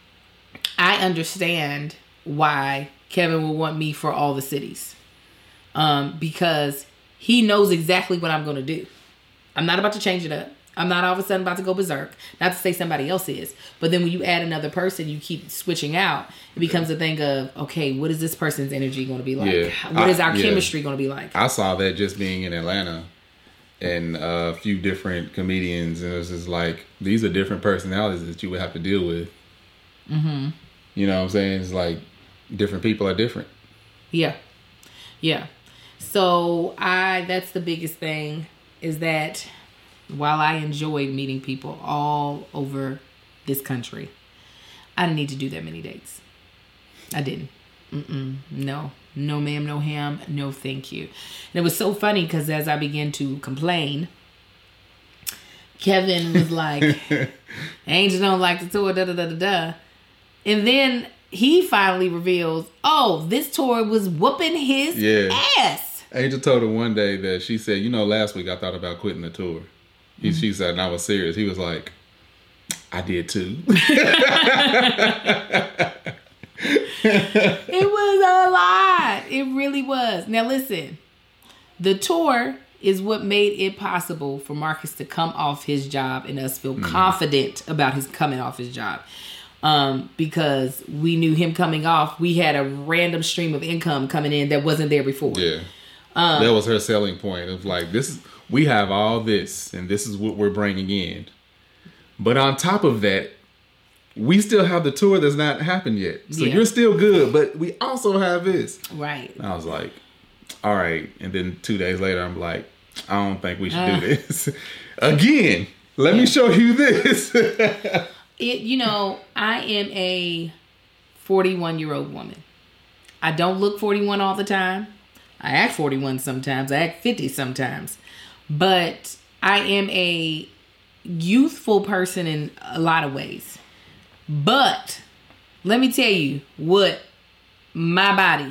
[SPEAKER 1] I understand why Kevin would want me for all the cities. Um, because he knows exactly what I'm going to do. I'm not about to change it up. I'm not all of a sudden about to go berserk. Not to say somebody else is. But then when you add another person, you keep switching out. It becomes a thing of, okay, what is this person's energy going to be like?
[SPEAKER 2] Yeah.
[SPEAKER 1] What is our
[SPEAKER 2] I, yeah.
[SPEAKER 1] chemistry going to be like?
[SPEAKER 2] I saw that just being in Atlanta and a few different comedians. And it was just like, these are different personalities that you would have to deal with.
[SPEAKER 1] Mm-hmm.
[SPEAKER 2] You know what I'm saying? It's like different people are different.
[SPEAKER 1] Yeah. Yeah. So I, that's the biggest thing is that while I enjoyed meeting people all over this country, I didn't need to do that many dates. I didn't. Mm-mm. No. No ma'am, no ham, no thank you. And it was so funny because as I began to complain, Kevin was like, Angel don't like the tour, da da da da da. And then he finally reveals, oh, this tour was whooping his yeah. ass.
[SPEAKER 2] Angel told her one day that she said, you know, last week I thought about quitting the tour. He, mm-hmm. She said, and I was serious. He was like, I did too.
[SPEAKER 1] It was a lot. It really was. Now listen, the tour is what made it possible for Marcus to come off his job and us feel mm-hmm. confident about his coming off his job. Um, because we knew him coming off, we had a random stream of income coming in that wasn't there before.
[SPEAKER 2] Yeah.
[SPEAKER 1] Um,
[SPEAKER 2] that was her selling point of like, this is, we have all this and this is what we're bringing in. But on top of that, we still have the tour that's not happened yet. So
[SPEAKER 1] Yeah.
[SPEAKER 2] you're still good, but we also have this.
[SPEAKER 1] Right.
[SPEAKER 2] And I was like, all right. And then two days later, I'm like, I don't think we should
[SPEAKER 1] Uh.
[SPEAKER 2] do this. Again, let me show you this.
[SPEAKER 1] It, you know, I am a forty-one year old woman. I don't look forty-one all the time. I act forty-one sometimes. I act fifty sometimes. But I am a youthful person in a lot of ways. But let me tell you what my body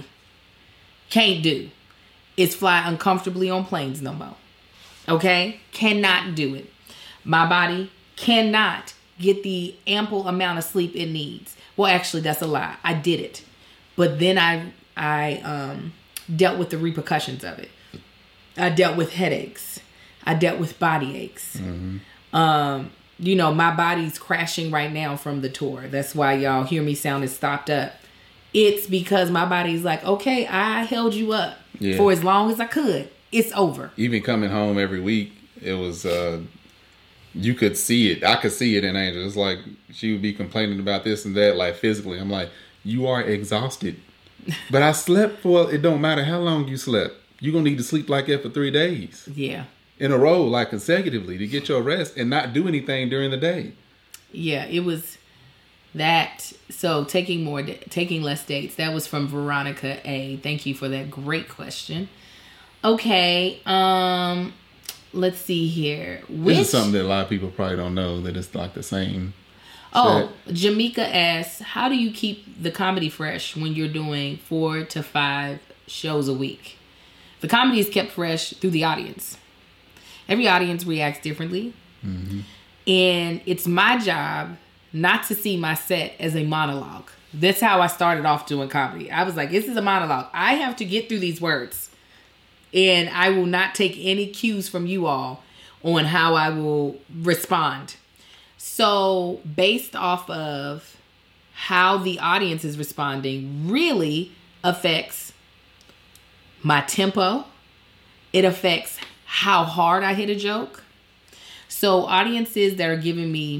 [SPEAKER 1] can't do is fly uncomfortably on planes no more. Okay? Cannot do it. My body cannot get the ample amount of sleep it needs. Well, actually, that's a lie. I did it. But then I I um, dealt with the repercussions of it. I dealt with headaches. I dealt with body aches. Mm-hmm. Um, you know, my body's crashing right now from the tour. That's why y'all hear me sounding stopped up. It's because my body's like, okay, I held you up yeah. for as long as I could. It's over.
[SPEAKER 2] Even coming home every week, it was... Uh, you could see it. I could see it in Angel. It's like she would be complaining about this and that, like physically. I'm like, you are exhausted. But I slept for, it don't matter how long you slept. You're going to need to sleep like that for three days.
[SPEAKER 1] Yeah.
[SPEAKER 2] In a row, like consecutively, to get your rest and not do anything during the day.
[SPEAKER 1] Yeah, it was that. So taking more, taking less dates. That was from Veronica A. Thank you for that great question. Okay. Um... Let's see here. Which...
[SPEAKER 2] This is something that a lot of people probably don't know, that it's like the same.
[SPEAKER 1] Oh, set. Jamaica asks, how do you keep the comedy fresh when you're doing four to five shows a week? The comedy is kept fresh through the audience. Every audience reacts differently. Mm-hmm. And it's my job not to see my set as a monologue. That's how I started off doing comedy. I was like, this is a monologue. I have to get through these words. And I will not take any cues from you all on how I will respond. So based off of how the audience is responding really affects my tempo. It affects how hard I hit a joke. So audiences that are giving me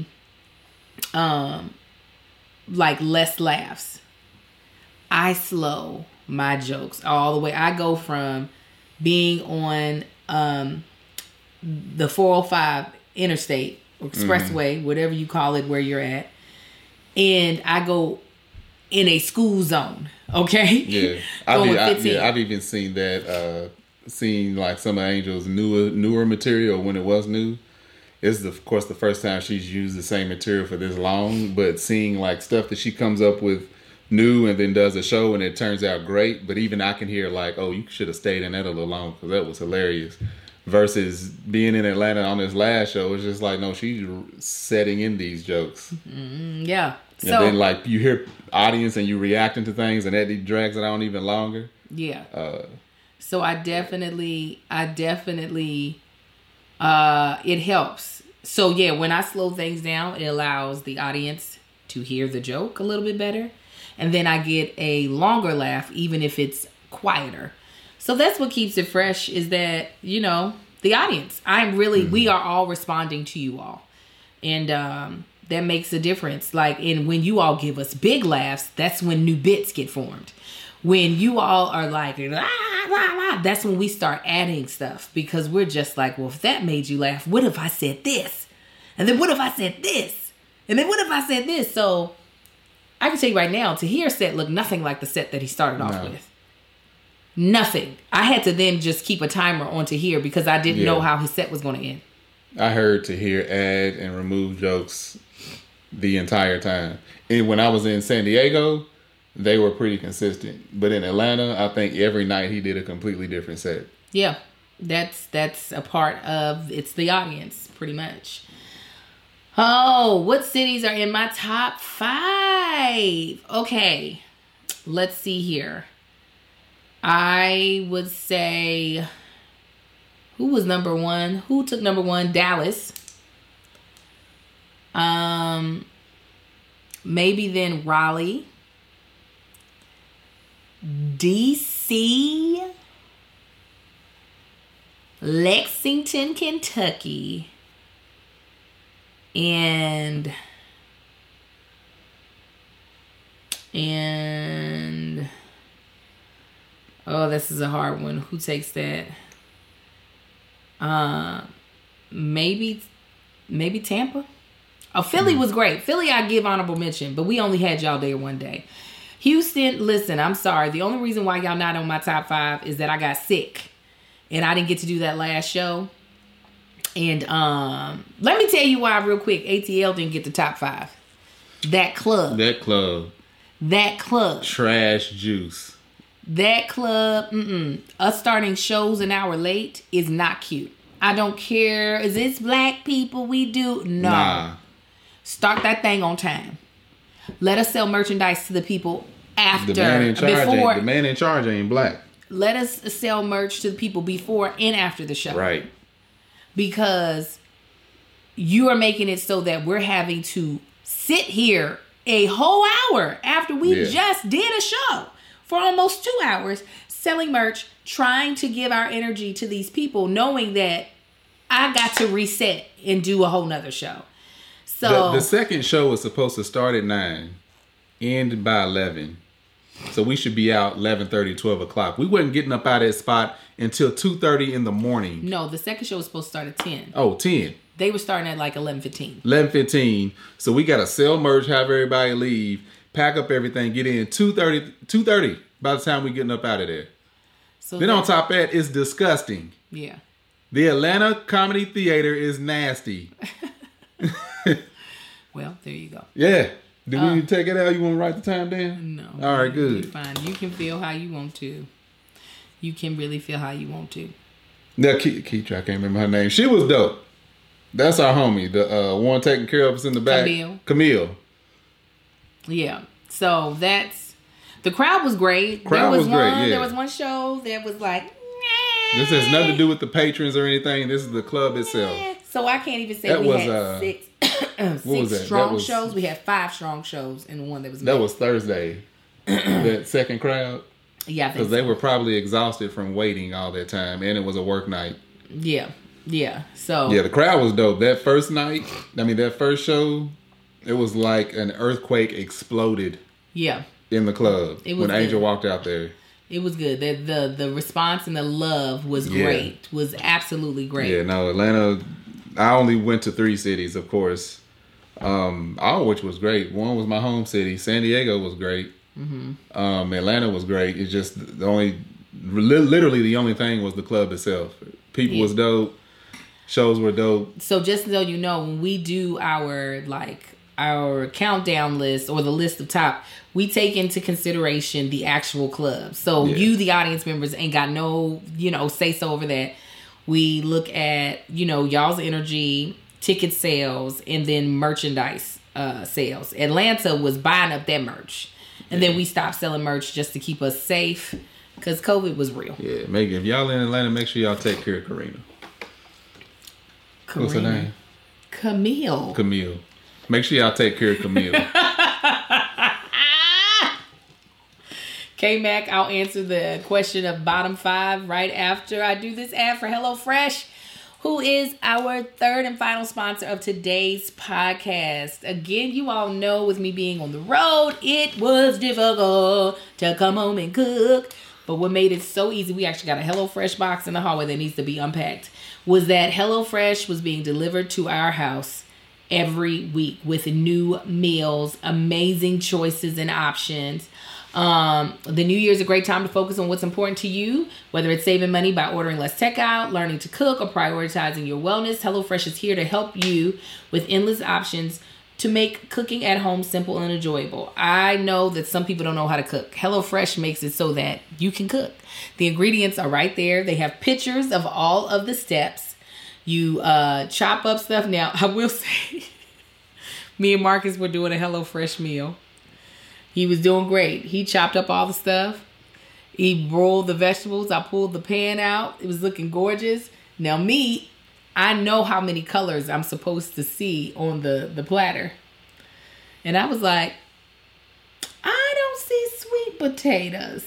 [SPEAKER 1] um, like less laughs, I slow my jokes all the way. I go from being on um, the four oh five interstate or expressway, mm-hmm. whatever you call it, where you're at, and I go in a school zone. Okay,
[SPEAKER 2] yeah, I've, even, I, yeah, I've even seen that. Uh, seen like some of Angel's newer newer material when it was new. It's the, of course the first time she's used the same material for this long, but seeing like stuff that she comes up with new and then does a show and it turns out great, but even I can hear like, oh, you should have stayed in that a little longer because that was hilarious, versus being in Atlanta on this last show. It's just like, no, she's setting in these jokes.
[SPEAKER 1] Mm, yeah.
[SPEAKER 2] And
[SPEAKER 1] so,
[SPEAKER 2] then like you hear audience and you reacting to things and that drags it on even longer.
[SPEAKER 1] Yeah.
[SPEAKER 2] Uh,
[SPEAKER 1] so I definitely, I definitely, uh, it helps. So yeah, when I slow things down, it allows the audience to hear the joke a little bit better. And then I get a longer laugh, even if it's quieter. So that's what keeps it fresh, is that, you know, the audience. I'm really, mm-hmm. we are all responding to you all. And um, that makes a difference. Like, and when you all give us big laughs, that's when new bits get formed. When you all are like, la, la, la, that's when we start adding stuff. Because we're just like, well, if that made you laugh, what if I said this? And then what if I said this? And then what if I said this? So I can tell you right now, Tahir's set looked nothing like the set that he started off no. with. Nothing. I had to then just keep a timer on Tahir because I didn't yeah. know how his set was going to end.
[SPEAKER 2] I heard Tahir add and remove jokes the entire time. And when I was in San Diego, they were pretty consistent. But in Atlanta, I think every night he did a completely different set.
[SPEAKER 1] Yeah. That's that's a part of, it's the audience, pretty much. Oh, what cities are in my top five? Okay, let's see here. I would say, who was number one? Who took number one? Dallas. Um, maybe then Raleigh, D C, Lexington, Kentucky, and and oh, this is a hard one. Who takes that? Uh, maybe maybe Tampa. Oh, Philly was great. Philly, I give honorable mention, but we only had y'all there one day. Houston, listen, I'm sorry. The only reason why y'all not on my top five is that I got sick and I didn't get to do that last show. And um, let me tell you why real quick. A T L didn't get the top five. That club.
[SPEAKER 2] That club.
[SPEAKER 1] That club.
[SPEAKER 2] Trash juice.
[SPEAKER 1] That club, mm-mm. Us starting shows an hour late is not cute. I don't care. Is this black people we do? No.
[SPEAKER 2] Nah.
[SPEAKER 1] Start that thing on time. Let us sell merchandise to the people after.
[SPEAKER 2] The man in charge,
[SPEAKER 1] before,
[SPEAKER 2] ain't, the man in charge ain't black.
[SPEAKER 1] Let us sell merch to the people before and after the show.
[SPEAKER 2] Right.
[SPEAKER 1] Because you are making it so that we're having to sit here a whole hour after we
[SPEAKER 2] Yeah.
[SPEAKER 1] just did a show for almost two hours selling merch, trying to give our energy to these people, knowing that I got to reset and do a whole nother show. So
[SPEAKER 2] The, the second show was supposed to start at nine, end by eleven. So we should be out eleven thirty, twelve o'clock. We wasn't getting up out of that spot until two thirty in the morning.
[SPEAKER 1] no, the second show was supposed to start at ten.
[SPEAKER 2] Oh, ten.
[SPEAKER 1] They were starting at like eleven fifteen.
[SPEAKER 2] eleven fifteen. So we got to sell merch, have everybody leave, pack up everything, get in two thirty, two thirty by the time we getting up out of there.
[SPEAKER 1] So
[SPEAKER 2] Then
[SPEAKER 1] that-
[SPEAKER 2] on top of that, it's disgusting.
[SPEAKER 1] yeah.
[SPEAKER 2] The Atlanta Comedy Theater is nasty.
[SPEAKER 1] Well, there you go.
[SPEAKER 2] Yeah. Do we
[SPEAKER 1] Uh,
[SPEAKER 2] need to take it out? You want to write the time down?
[SPEAKER 1] No.
[SPEAKER 2] All right,
[SPEAKER 1] you'll be
[SPEAKER 2] good.
[SPEAKER 1] fine. You can feel how you want to. You can really feel how you want to.
[SPEAKER 2] Now, Ke- Keitra, I can't remember her name. She was dope. That's our homie. The uh, one taking care of us in the back.
[SPEAKER 1] Camille.
[SPEAKER 2] Camille.
[SPEAKER 1] Yeah. So that's the crowd was great.
[SPEAKER 2] Crowd
[SPEAKER 1] there was,
[SPEAKER 2] was great,
[SPEAKER 1] one,
[SPEAKER 2] yeah.
[SPEAKER 1] There was one show that was like. Nah.
[SPEAKER 2] This has nothing to do with the patrons or anything. This is the club itself.
[SPEAKER 1] So I can't even say
[SPEAKER 2] That
[SPEAKER 1] we
[SPEAKER 2] was,
[SPEAKER 1] had
[SPEAKER 2] uh,
[SPEAKER 1] six,
[SPEAKER 2] was
[SPEAKER 1] six
[SPEAKER 2] that?
[SPEAKER 1] strong
[SPEAKER 2] That was-
[SPEAKER 1] shows. We had five strong shows and the one that was
[SPEAKER 2] That
[SPEAKER 1] made.
[SPEAKER 2] was Thursday. That second crowd.
[SPEAKER 1] yeah, I think
[SPEAKER 2] Because they
[SPEAKER 1] so.
[SPEAKER 2] were probably exhausted from waiting all that time. And it was a work night.
[SPEAKER 1] yeah, yeah. So
[SPEAKER 2] Yeah, the crowd was dope. That first night, I mean, that first show, it was like an earthquake exploded
[SPEAKER 1] yeah,
[SPEAKER 2] in the club
[SPEAKER 1] It was
[SPEAKER 2] when Angel
[SPEAKER 1] good.
[SPEAKER 2] walked out there.
[SPEAKER 1] it was good. The the the response and the love was
[SPEAKER 2] Yeah.
[SPEAKER 1] great. Was absolutely great.
[SPEAKER 2] Yeah, no, Atlanta. I only went to three cities, of course. Um, all of which was great. One was my home city. San Diego was great. Mm-hmm. Um, Atlanta was great. It's just the only, li- literally the only thing was the club itself. People
[SPEAKER 1] Yeah.
[SPEAKER 2] was dope. Shows were dope.
[SPEAKER 1] So just so you know, when we do our like our countdown list or the list of top, we take into consideration the actual club. So
[SPEAKER 2] Yeah.
[SPEAKER 1] you, the audience members, ain't got no, you know, say so over that. We look at, you know, y'all's energy, ticket sales, and then merchandise uh, sales. Atlanta was buying up that merch. And then we stopped selling merch just to keep us safe because COVID was real.
[SPEAKER 2] Yeah, make if y'all in Atlanta, make sure y'all take care of Karina. What's her
[SPEAKER 1] Karina.
[SPEAKER 2] name?
[SPEAKER 1] Camille.
[SPEAKER 2] Camille. Make sure y'all take care of Camille.
[SPEAKER 1] K-Mac, I'll answer the question of bottom five right after I do this ad for HelloFresh, who is our third and final sponsor of today's podcast. Again, you all know with me being on the road, it was difficult to come home and cook. But what made it so easy, we actually got a HelloFresh box in the hallway that needs to be unpacked, was that HelloFresh was being delivered to our house every week with new meals, amazing choices and options. Um, the new year is a great time to focus on what's important to you, whether it's saving money by ordering less takeout, learning to cook, or prioritizing your wellness. HelloFresh is here to help you with endless options to make cooking at home simple and enjoyable. I know that some people don't know how to cook. HelloFresh makes it so that you can cook. The ingredients are right there. They have pictures of all of the steps. You uh, chop up stuff. Now, I will say, me and Marcus were doing a HelloFresh meal. He was doing great. He chopped up all the stuff. He rolled the vegetables. I pulled the pan out. It was looking gorgeous. Now me, I know how many colors I'm supposed to see on the, the platter. And I was like, I don't see sweet potatoes.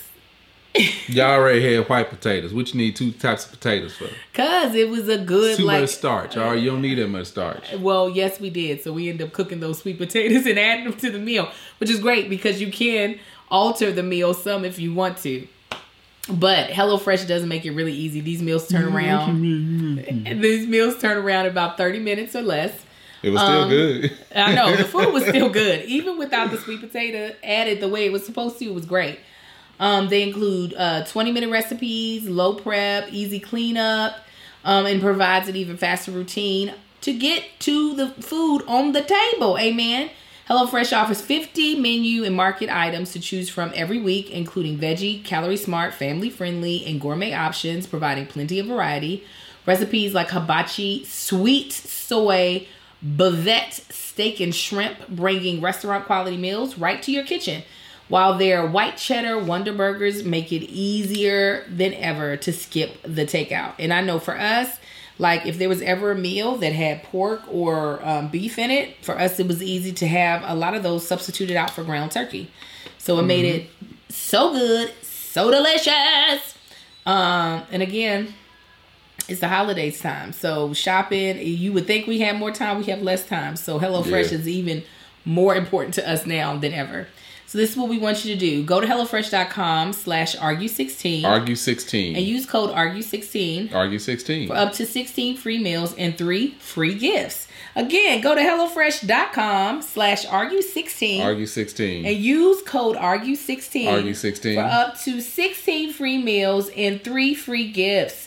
[SPEAKER 2] Y'all already had white potatoes. What you need two types of potatoes for?
[SPEAKER 1] Cause it was a good
[SPEAKER 2] Too
[SPEAKER 1] like
[SPEAKER 2] much starch. All right, you don't need that much starch.
[SPEAKER 1] Well, yes, we did. So we ended up cooking those sweet potatoes and adding them to the meal, which is great because you can alter the meal some if you want to. But HelloFresh does make it really easy. These meals turn around. These meals turn around in about thirty minutes or less.
[SPEAKER 2] It was still um, good.
[SPEAKER 1] I know the food was still good, even without the sweet potato added the way it was supposed to. It was great. Um, they include uh, twenty minute recipes, low prep, easy cleanup, um, and provides an even faster routine to get to the food on the table. Amen. HelloFresh offers fifty menu and market items to choose from every week, including veggie, calorie smart, family friendly, and gourmet options, providing plenty of variety. Recipes like hibachi, sweet soy, bavette steak and shrimp, bringing restaurant quality meals right to your kitchen. While their white cheddar Wonder Burgers make it easier than ever to skip the takeout. And I know for us, like if there was ever a meal that had pork or um, beef in it, for us it was easy to have a lot of those substituted out for ground turkey. So it mm-hmm. made it so good, so delicious. Um, and again, it's the holidays time. So shopping, you would think we have more time, we have less time. So HelloFresh yeah. is even more important to us now than ever. So this is what we want you to do. Go to HelloFresh.com slash argue16.
[SPEAKER 2] Argue sixteen.
[SPEAKER 1] And use code argue sixteen.
[SPEAKER 2] Argue sixteen.
[SPEAKER 1] For up to sixteen free meals and three free gifts. Again, go to HelloFresh.com slash argue16.
[SPEAKER 2] Argue sixteen.
[SPEAKER 1] And use code argue sixteen.
[SPEAKER 2] Argue sixteen.
[SPEAKER 1] For up to sixteen free meals and three free gifts.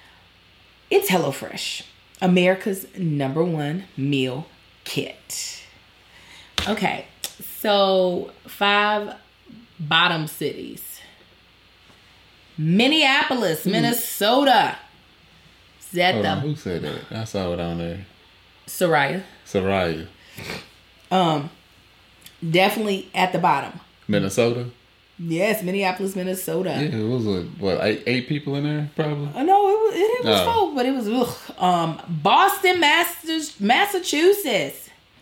[SPEAKER 1] It's HelloFresh, America's number one meal kit. Okay. So, five bottom cities. Minneapolis, Minnesota. Is that
[SPEAKER 2] Hold
[SPEAKER 1] the...
[SPEAKER 2] on, who said that? I saw it on there.
[SPEAKER 1] Soraya.
[SPEAKER 2] Soraya.
[SPEAKER 1] Um, definitely at the bottom.
[SPEAKER 2] Minnesota?
[SPEAKER 1] Yes, Minneapolis, Minnesota.
[SPEAKER 2] Yeah, it was, like, what, eight, eight people in there, probably?
[SPEAKER 1] Uh, no, it was, it, it was
[SPEAKER 2] oh.
[SPEAKER 1] folk, but it was... Ugh. Um, Boston, Massachusetts.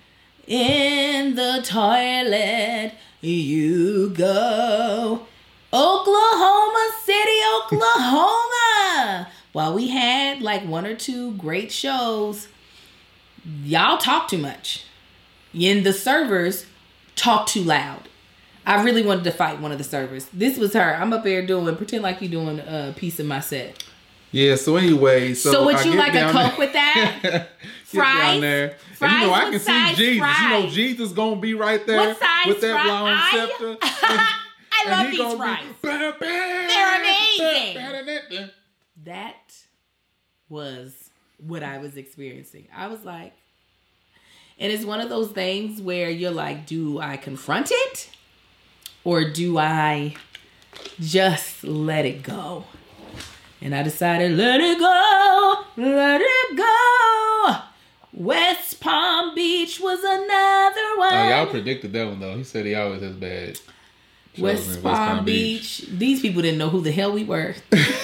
[SPEAKER 1] In the toilet you go. Oklahoma City, Oklahoma. While we had like one or two great shows, y'all talk too much. And the servers talk too loud. I really wanted to fight one of the servers. This was her. I'm up there doing, pretend like you're doing a piece of my set.
[SPEAKER 2] Yeah, so anyway. So,
[SPEAKER 1] so would
[SPEAKER 2] I
[SPEAKER 1] you like a Coke
[SPEAKER 2] there.
[SPEAKER 1] with that? Fries?
[SPEAKER 2] Down there.
[SPEAKER 1] Fries?
[SPEAKER 2] And you know, I
[SPEAKER 1] what
[SPEAKER 2] can
[SPEAKER 1] size
[SPEAKER 2] see Jesus.
[SPEAKER 1] fries?
[SPEAKER 2] You know, Jesus going to be right there
[SPEAKER 1] what size
[SPEAKER 2] with that
[SPEAKER 1] fries?
[SPEAKER 2] long
[SPEAKER 1] I,
[SPEAKER 2] scepter. And,
[SPEAKER 1] I love these fries.
[SPEAKER 2] Be, bah, bah,
[SPEAKER 1] They're amazing.
[SPEAKER 2] Bah, bah, bah.
[SPEAKER 1] That was what I was experiencing. I was like, and it's one of those things where you're like, do I confront it? Or do I just let it go? And I decided, let it go, let it go. West Palm Beach was another one.
[SPEAKER 2] Oh, y'all predicted that one, though. He said he always has bad
[SPEAKER 1] West, West Palm, Palm Beach. Beach. These people didn't know who the hell we were.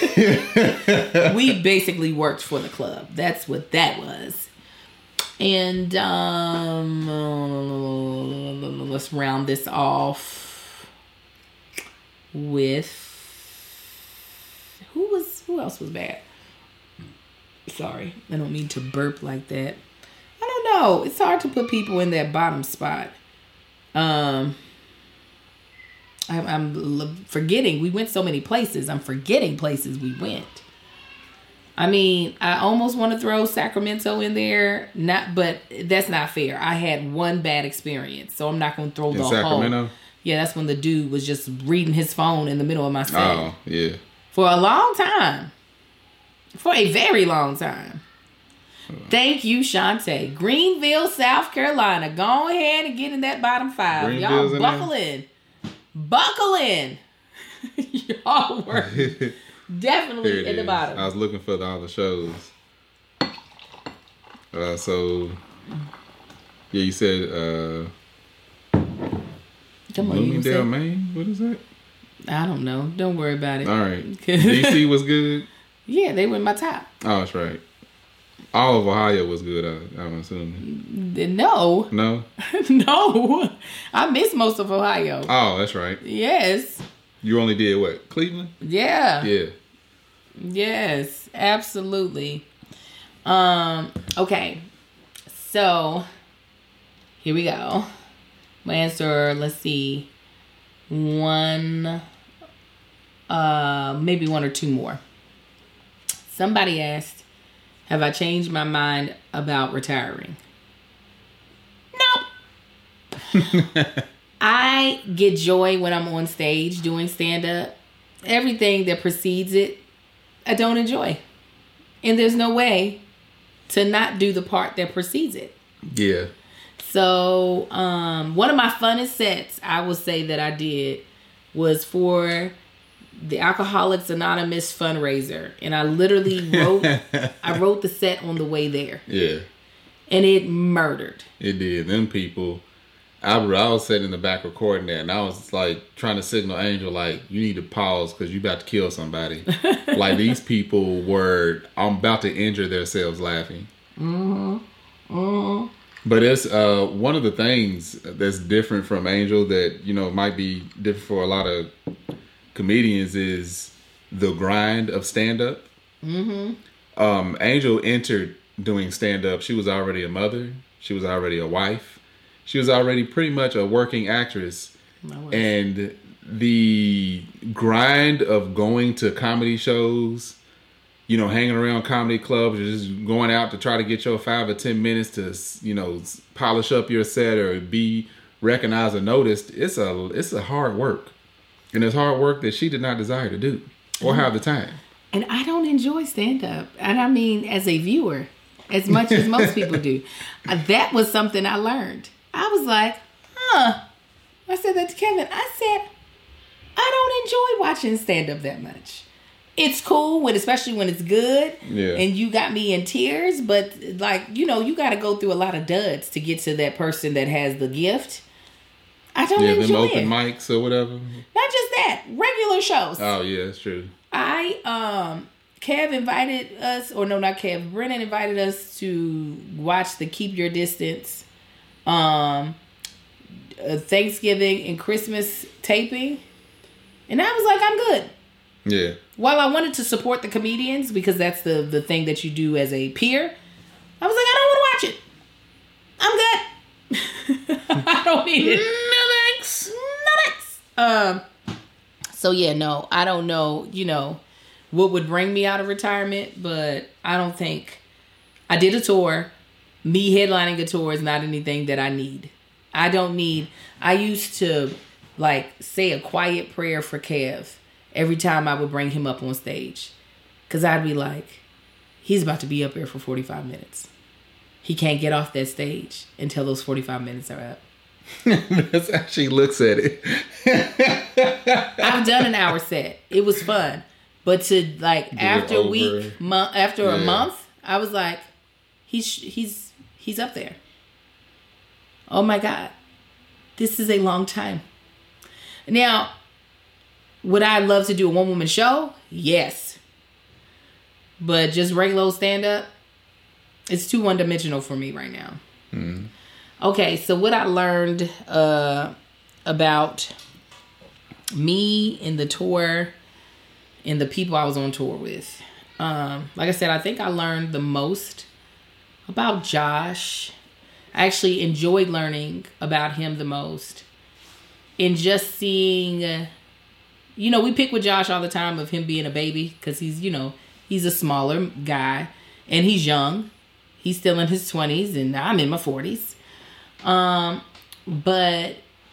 [SPEAKER 1] We basically worked for the club. That's what that was. And um, let's round this off with... Who was... Who else was bad? Sorry, I don't mean to burp like that. I don't know. It's hard to put people in that bottom spot. Um, I, I'm forgetting. We went so many places. I'm forgetting places we went. I mean, I almost want to throw Sacramento in there, not, but that's not fair. I had one bad experience, so I'm not going to throw
[SPEAKER 2] in
[SPEAKER 1] the
[SPEAKER 2] Sacramento?
[SPEAKER 1] whole. Yeah, that's when the dude was just reading his phone in the middle of my set.
[SPEAKER 2] Oh, yeah.
[SPEAKER 1] For a long time. For a very long time. Thank you, Shantae. Greenville, South Carolina. Go ahead and get in that bottom five.
[SPEAKER 2] Greenville's
[SPEAKER 1] Y'all buckle in. Buckle in. Y'all were definitely in the bottom.
[SPEAKER 2] I was looking for the, all the shows. Uh, so, yeah, you said uh,
[SPEAKER 1] Come on,
[SPEAKER 2] Bloomingdale, Maine? What is that?
[SPEAKER 1] I don't know. Don't worry about it.
[SPEAKER 2] All right. D C was good?
[SPEAKER 1] Yeah, they were in my top.
[SPEAKER 2] Oh, that's right. All of Ohio was good, I, I'm assuming.
[SPEAKER 1] No.
[SPEAKER 2] No?
[SPEAKER 1] No. I miss most of Ohio.
[SPEAKER 2] Oh, that's right.
[SPEAKER 1] Yes.
[SPEAKER 2] You only did what? Cleveland?
[SPEAKER 1] Yeah.
[SPEAKER 2] Yeah.
[SPEAKER 1] Yes, absolutely. Um, okay. So, here we go. My answer, let's see. One, uh, maybe one or two more. Somebody asked, have I changed my mind about retiring? Nope. I get joy when I'm on stage doing stand-up. Everything that precedes it, I don't enjoy. And there's no way to not do the part that precedes it.
[SPEAKER 2] Yeah.
[SPEAKER 1] So, um, one of my funnest sets I will say that I did was for the Alcoholics Anonymous fundraiser. And I literally wrote, I wrote the set on the way there.
[SPEAKER 2] Yeah.
[SPEAKER 1] And it murdered.
[SPEAKER 2] It did. Them people, I, I was sitting in the back recording that, and I was like trying to signal Angel, like, you need to pause because you about to kill somebody. Like, these people were, I'm about to injure themselves laughing.
[SPEAKER 1] Mm-hmm. Mm-hmm.
[SPEAKER 2] But it's uh, one of the things that's different from Angel that, you know, might be different for a lot of comedians is the grind of stand-up.
[SPEAKER 1] Mm-hmm.
[SPEAKER 2] Um, Angel entered doing stand-up. She was already a mother. She was already a wife. She was already pretty much a working actress. And the grind of going to comedy shows, you know, hanging around comedy clubs, or just going out to try to get your five or ten minutes to, you know, polish up your set or be recognized or noticed, it's a it's a hard work. And it's hard work that she did not desire to do or have the time.
[SPEAKER 1] And I don't enjoy stand-up. And I mean, as a viewer, as much as most people do. Uh, that was something I learned. I was like, huh. I said that to Kevin. I said, I don't enjoy watching stand-up that much. It's cool, when, especially when it's good.
[SPEAKER 2] Yeah.
[SPEAKER 1] And you got me in tears. But, like, you know, you got to go through a lot of duds to get to that person that has the gift. I don't
[SPEAKER 2] yeah,
[SPEAKER 1] enjoy
[SPEAKER 2] them open
[SPEAKER 1] it.
[SPEAKER 2] mics or whatever.
[SPEAKER 1] Not just that. Regular shows.
[SPEAKER 2] Oh, yeah, that's true.
[SPEAKER 1] I, um, Kev invited us, or no, not Kev, Brennan invited us to watch the Keep Your Distance um, uh, Thanksgiving and Christmas taping. And I was like, I'm good.
[SPEAKER 2] Yeah.
[SPEAKER 1] While I wanted to support the comedians, because that's the, the thing that you do as a peer, I was like, I don't want to watch it. I'm good. I don't need it. No thanks. No thanks. Um, so yeah, no, I don't know, you know, what would bring me out of retirement, but I don't think I did a tour. Me headlining a tour is not anything that I need. I don't need, I used to like say a quiet prayer for Kev every time I would bring him up on stage. Cause I'd be like, he's about to be up here for forty-five minutes. He can't get off that stage until those forty-five minutes are up.
[SPEAKER 2] That's actually looks at it.
[SPEAKER 1] I've done an hour set. It was fun. But to like,
[SPEAKER 2] Do
[SPEAKER 1] after a
[SPEAKER 2] over.
[SPEAKER 1] week, month, after
[SPEAKER 2] Yeah.
[SPEAKER 1] a month, I was like, he's, he's, he's up there. Oh my God. This is a long time. Now, would I love to do a one woman show? Yes. But just regular old stand up, it's too one dimensional for me right now.
[SPEAKER 2] Mm.
[SPEAKER 1] Okay, so what I learned uh, about me and the tour and the people I was on tour with. Um, like I said, I think I learned the most about Josh. I actually enjoyed learning about him the most. And just seeing, uh, you know, we pick with Josh all the time of him being a baby because he's, you know, he's a smaller guy and he's young. He's still in his twenties and I'm in my forties. Um, but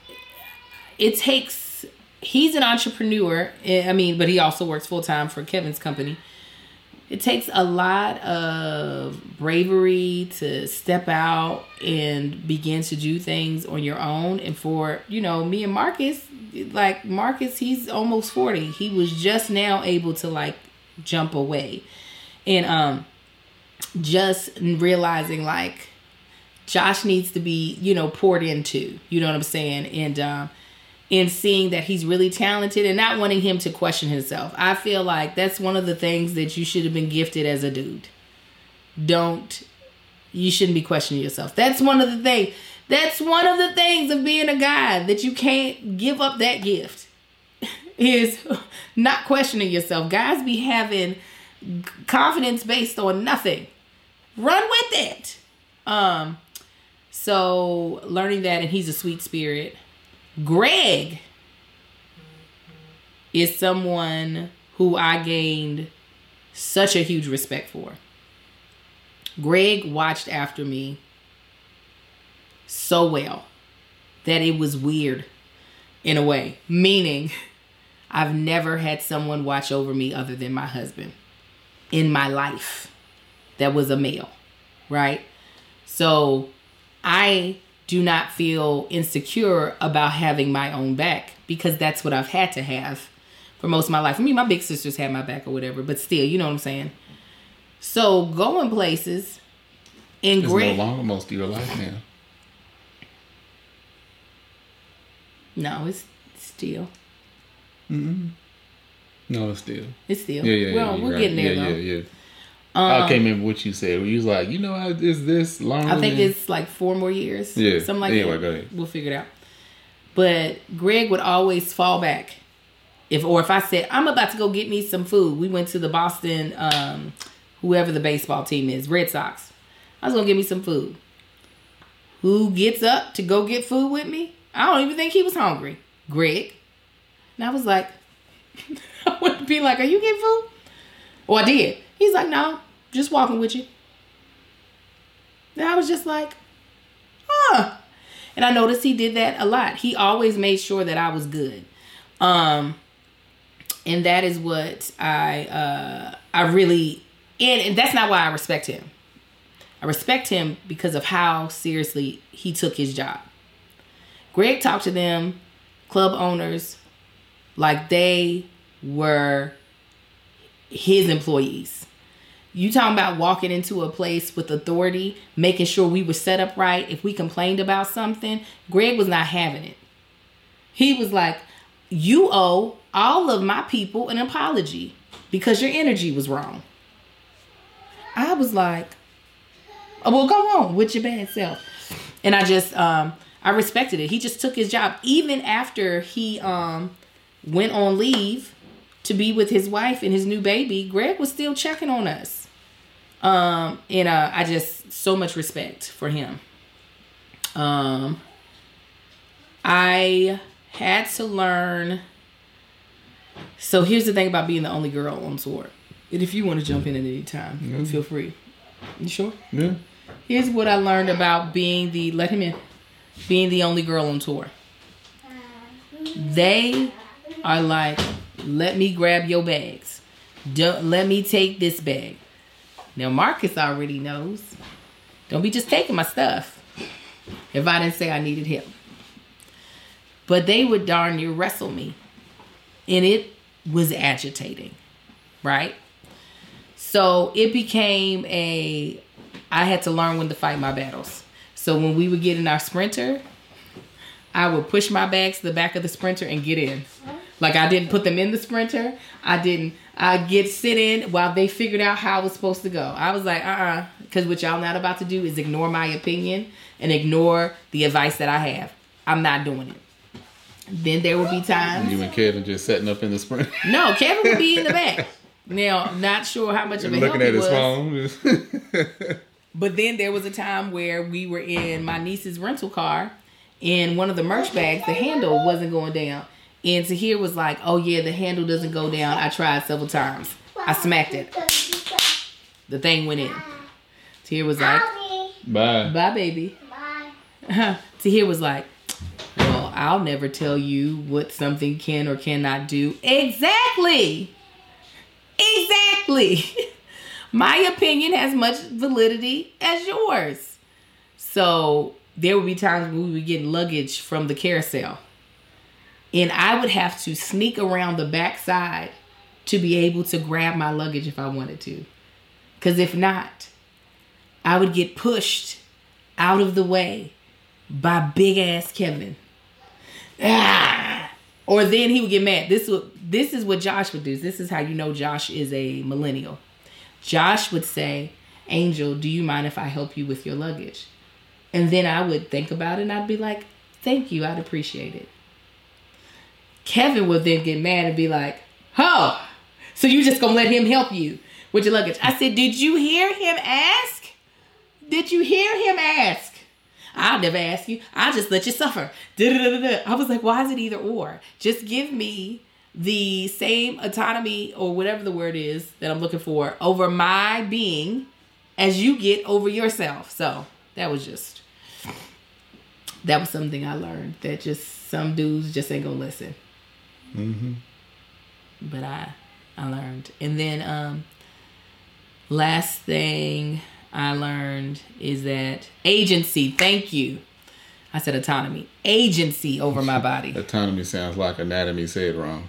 [SPEAKER 1] it takes, he's an entrepreneur. I mean, but he also works full time for Kevin's company. It takes a lot of bravery to step out and begin to do things on your own. And for, you know, me and Marcus, like Marcus, he's almost forty. He was just now able to like jump away. And, um, just realizing like Josh needs to be, you know, poured into, you know what I'm saying? And, um, and seeing that he's really talented and not wanting him to question himself. I feel like that's one of the things that you should have been gifted as a dude. don't, you shouldn't be questioning yourself. That's one of the things. That's one of the things of being a guy, that you can't give up that gift, is not questioning yourself. Guys be having confidence based on nothing. Run with it. Um, so learning that, and he's a sweet spirit. Greg is someone who I gained such a huge respect for. Greg watched after me so well that it was weird in a way. Meaning, I've never had someone watch over me other than my husband in my life that was a male, right? So I do not feel insecure about having my own back, because that's what I've had to have for most of my life. I mean, my big sisters had my back or whatever, but still, you know what I'm saying? So going places in
[SPEAKER 2] It's
[SPEAKER 1] Greg.
[SPEAKER 2] no longer most of your life now.
[SPEAKER 1] No, it's still.
[SPEAKER 2] Mm-hmm. No, it's still.
[SPEAKER 1] It's still.
[SPEAKER 2] Yeah, yeah,
[SPEAKER 1] well,
[SPEAKER 2] yeah.
[SPEAKER 1] we're
[SPEAKER 2] right.
[SPEAKER 1] getting there,
[SPEAKER 2] yeah,
[SPEAKER 1] though.
[SPEAKER 2] Yeah, yeah,
[SPEAKER 1] Um,
[SPEAKER 2] I can't remember what you said. You was like, you know, I, is this longer?
[SPEAKER 1] I think
[SPEAKER 2] than...
[SPEAKER 1] it's like four more years.
[SPEAKER 2] Yeah.
[SPEAKER 1] Something like
[SPEAKER 2] anyway,
[SPEAKER 1] that.
[SPEAKER 2] go ahead.
[SPEAKER 1] We'll figure it out. But Greg would always fall back. If Or if I said, I'm about to go get me some food. We went to the Boston, um, whoever the baseball team is, Red Sox. I was going to get me some food. Who gets up to go get food with me? I don't even think he was hungry. Greg. And I was like, I wouldn't be like, are you getting food? Or I did. He's like, no, just walking with you. And I was just like, huh. And I noticed he did that a lot. He always made sure that I was good. Um, and that is what I, uh, I really, and, and that's not why I respect him. I respect him because of how seriously he took his job. Greg talked to them, club owners, like they were his employees. You talking about walking into a place with authority, making sure we were set up right. If we complained about something, Greg was not having it. He was like, you owe all of my people an apology because your energy was wrong. I was like, oh, well, go on with your bad self. And I just, um, I respected it. He just took his job. Even after he um, went on leave to be with his wife and his new baby, Greg was still checking on us. Um, and uh, I just, so much respect for him. Um, I had to learn. So here's the thing about being the only girl on tour. And if you want to jump in at any time, mm-hmm. feel free. You sure?
[SPEAKER 2] Yeah.
[SPEAKER 1] Here's what I learned about being the, let him in, being the only girl on tour. They are like, let me grab your bags. Don't let me take this bag. Now Marcus already knows. Don't be just taking my stuff if I didn't say I needed help. But they would darn near wrestle me. And it was agitating. Right? So it became a, I had to learn when to fight my battles. So when we would get in our Sprinter, I would push my bags to the back of the Sprinter and get in. Like I didn't put them in the Sprinter. I didn't, I'd get sit in while they figured out how I was supposed to go. I was like, uh-uh. Because what y'all not about to do is ignore my opinion and ignore the advice that I have. I'm not doing it. Then there will be times.
[SPEAKER 2] You and Kevin just setting up in the Sprinter.
[SPEAKER 1] No, Kevin would be in the back. Now, not sure how much of a help he was. Looking at his phone. But then there was a time where we were in my niece's rental car, and one of the merch bags, the handle wasn't going down. And Tahir was like, oh yeah, the handle doesn't go down. I tried several times. I smacked it. The thing went in. Tahir was like,
[SPEAKER 2] bye.
[SPEAKER 1] Bye, baby. Bye. Tahir was like, well, I'll never tell you what something can or cannot do. Exactly. Exactly. My opinion has much validity as yours. So there would be times when we would get luggage from the carousel. And I would have to sneak around the backside to be able to grab my luggage if I wanted to. Because if not, I would get pushed out of the way by big ass Kevin. Ah! Or then he would get mad. This would, this is what Josh would do. This is how you know Josh is a millennial. Josh would say, Angel, do you mind if I help you with your luggage? And then I would think about it and I'd be like, thank you, I'd appreciate it. Kevin would then get mad and be like, oh, so you just gonna let him help you with your luggage? I said, did you hear him ask? Did you hear him ask? I'll never ask you. I'll just let you suffer. Da-da-da-da-da. I was like, why is it either or? Just give me the same autonomy or whatever the word is that I'm looking for over my being as you get over yourself. So that was just, that was something I learned, that just some dudes just ain't gonna listen.
[SPEAKER 2] Mm-hmm.
[SPEAKER 1] But I, I learned. And then um, last thing I learned is that agency, thank you. I said autonomy. Agency over my body.
[SPEAKER 2] Autonomy sounds like anatomy said wrong.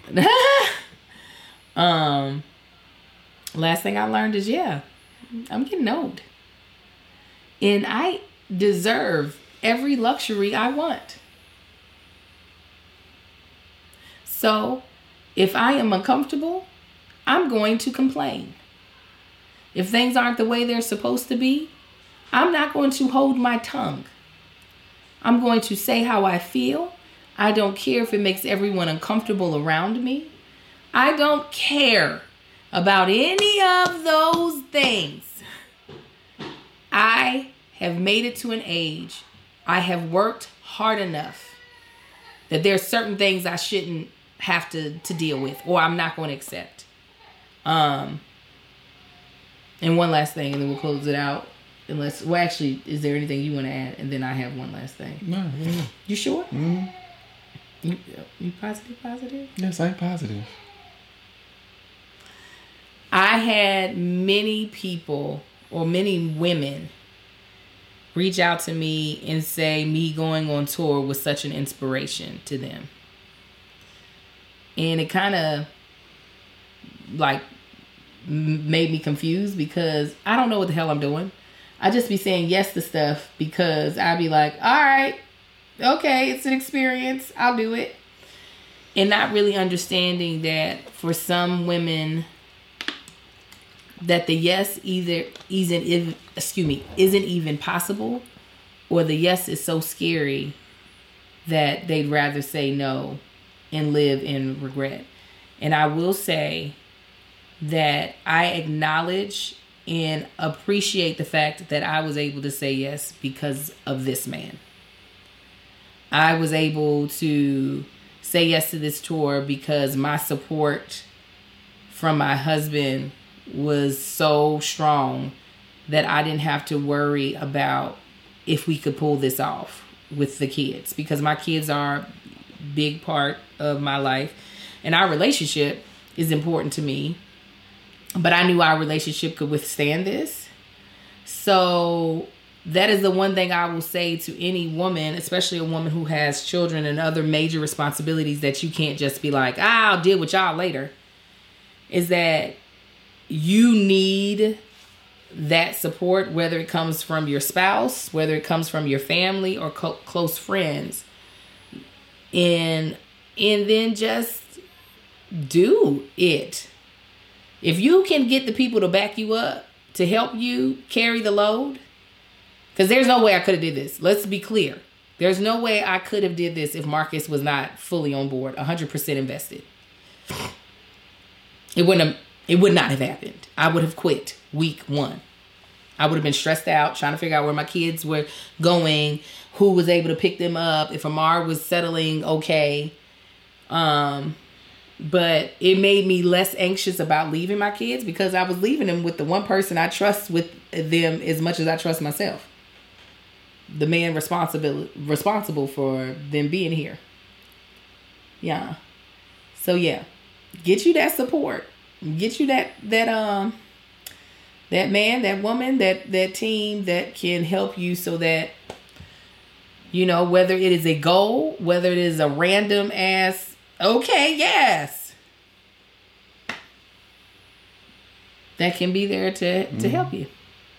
[SPEAKER 1] um, last thing I learned is, yeah, I'm getting old. And I deserve every luxury I want. So, if I am uncomfortable, I'm going to complain. If things aren't the way they're supposed to be, I'm not going to hold my tongue. I'm going to say how I feel. I don't care if it makes everyone uncomfortable around me. I don't care about any of those things. I have made it to an age, I have worked hard enough that there's certain things I shouldn't have to, to deal with, or I'm not going to accept. Um, and one last thing, and then we'll close it out. Unless, well, actually, is there anything you want to add? And then I have one last thing.
[SPEAKER 2] No, yeah.
[SPEAKER 1] You sure?
[SPEAKER 2] Mm-hmm.
[SPEAKER 1] You, you positive, positive?
[SPEAKER 2] Yes, I'm positive.
[SPEAKER 1] I had many people or many women reach out to me and say me going on tour was such an inspiration to them. And it kind of like made me confused because I don't know what the hell I'm doing. I just be saying yes to stuff because I'd be like, all right, okay, it's an experience, I'll do it. And not really understanding that for some women, that the yes either isn't, excuse me, isn't even possible, or the yes is so scary that they'd rather say no and live in regret. And I will say that I acknowledge and appreciate the fact that I was able to say yes because of this man. I was able to say yes to this tour because my support from my husband was so strong that I didn't have to worry about if we could pull this off with the kids, because my kids are a big part of my life and our relationship is important to me, but I knew our relationship could withstand this. So that is the one thing I will say to any woman, especially a woman who has children and other major responsibilities that you can't just be like, ah, I'll deal with y'all later, is that you need that support, whether it comes from your spouse, whether it comes from your family or co- close friends. And, and then just do it. If you can get the people to back you up, to help you carry the load, because there's no way I could have did this. Let's be clear. There's no way I could have did this if Marcus was not fully on board, one hundred percent invested. It wouldn't have, it would not have happened. I would have quit week one. I would have been stressed out, trying to figure out where my kids were going, who was able to pick them up, if Amar was settling okay. Um, but it made me less anxious about leaving my kids because I was leaving them with the one person I trust with them as much as I trust myself. The man responsible responsible for them being here. Yeah. So yeah, get you that support. Get you that that um that man, that woman, that that team that can help you so that, you know, whether it is a goal, whether it is a random ass, okay, yes, that can be there to, to mm. help you.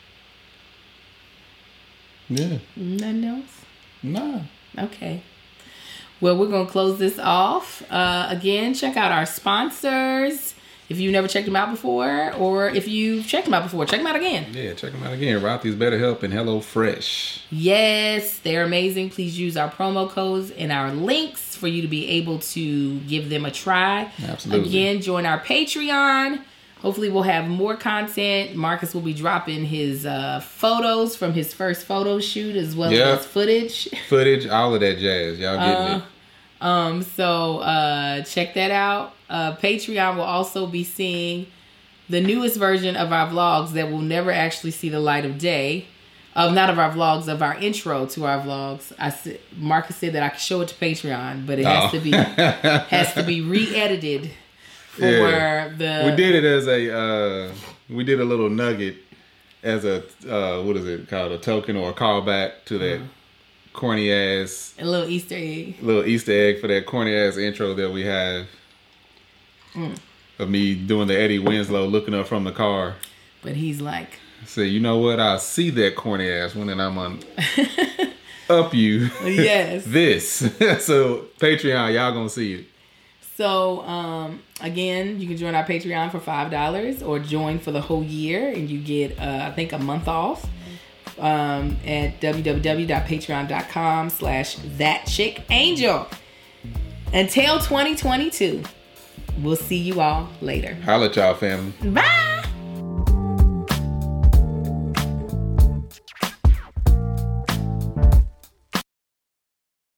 [SPEAKER 2] Yeah.
[SPEAKER 1] Nothing else?
[SPEAKER 2] No.
[SPEAKER 1] Okay. Well, we're going to close this off. Uh, again, check out our sponsors. If you never checked them out before, or if you've checked them out before, check them out again.
[SPEAKER 2] Yeah, check them out again. Rothy's BetterHelp and HelloFresh.
[SPEAKER 1] Yes, they're amazing. Please use our promo codes and our links for you to be able to give them a try.
[SPEAKER 2] Absolutely.
[SPEAKER 1] Again, join our Patreon. Hopefully we'll have more content. Marcus will be dropping his uh, photos from his first photo shoot as well
[SPEAKER 2] yep.
[SPEAKER 1] as footage.
[SPEAKER 2] Footage, all of that jazz. Y'all getting
[SPEAKER 1] uh, it. Um, so uh, check that out. Uh, Patreon will also be seeing the newest version of our vlogs that will never actually see the light of day. Of not of our vlogs, of our intro to our vlogs. I said, Marcus said that I could show it to Patreon, but it has
[SPEAKER 2] oh.
[SPEAKER 1] to be has to be re-edited. For yeah. the
[SPEAKER 2] we did it as a uh, we did a little nugget as a uh, what is it called, a token or a callback to that uh-huh. corny ass
[SPEAKER 1] a little Easter egg
[SPEAKER 2] little Easter egg for that corny ass intro that we have mm. of me doing the Eddie Winslow looking up from the car.
[SPEAKER 1] But he's like,
[SPEAKER 2] say, you know what? I see that corny ass when and I'm on up you.
[SPEAKER 1] Yes.
[SPEAKER 2] This so Patreon, y'all gonna see it.
[SPEAKER 1] So, um, again, you can join our Patreon for five dollars or join for the whole year and you get, uh, I think, a month off um, at www.patreon.com slash that chick angel. Until twenty twenty-two, we'll see you all later.
[SPEAKER 2] Holla at y'all, family.
[SPEAKER 1] Bye.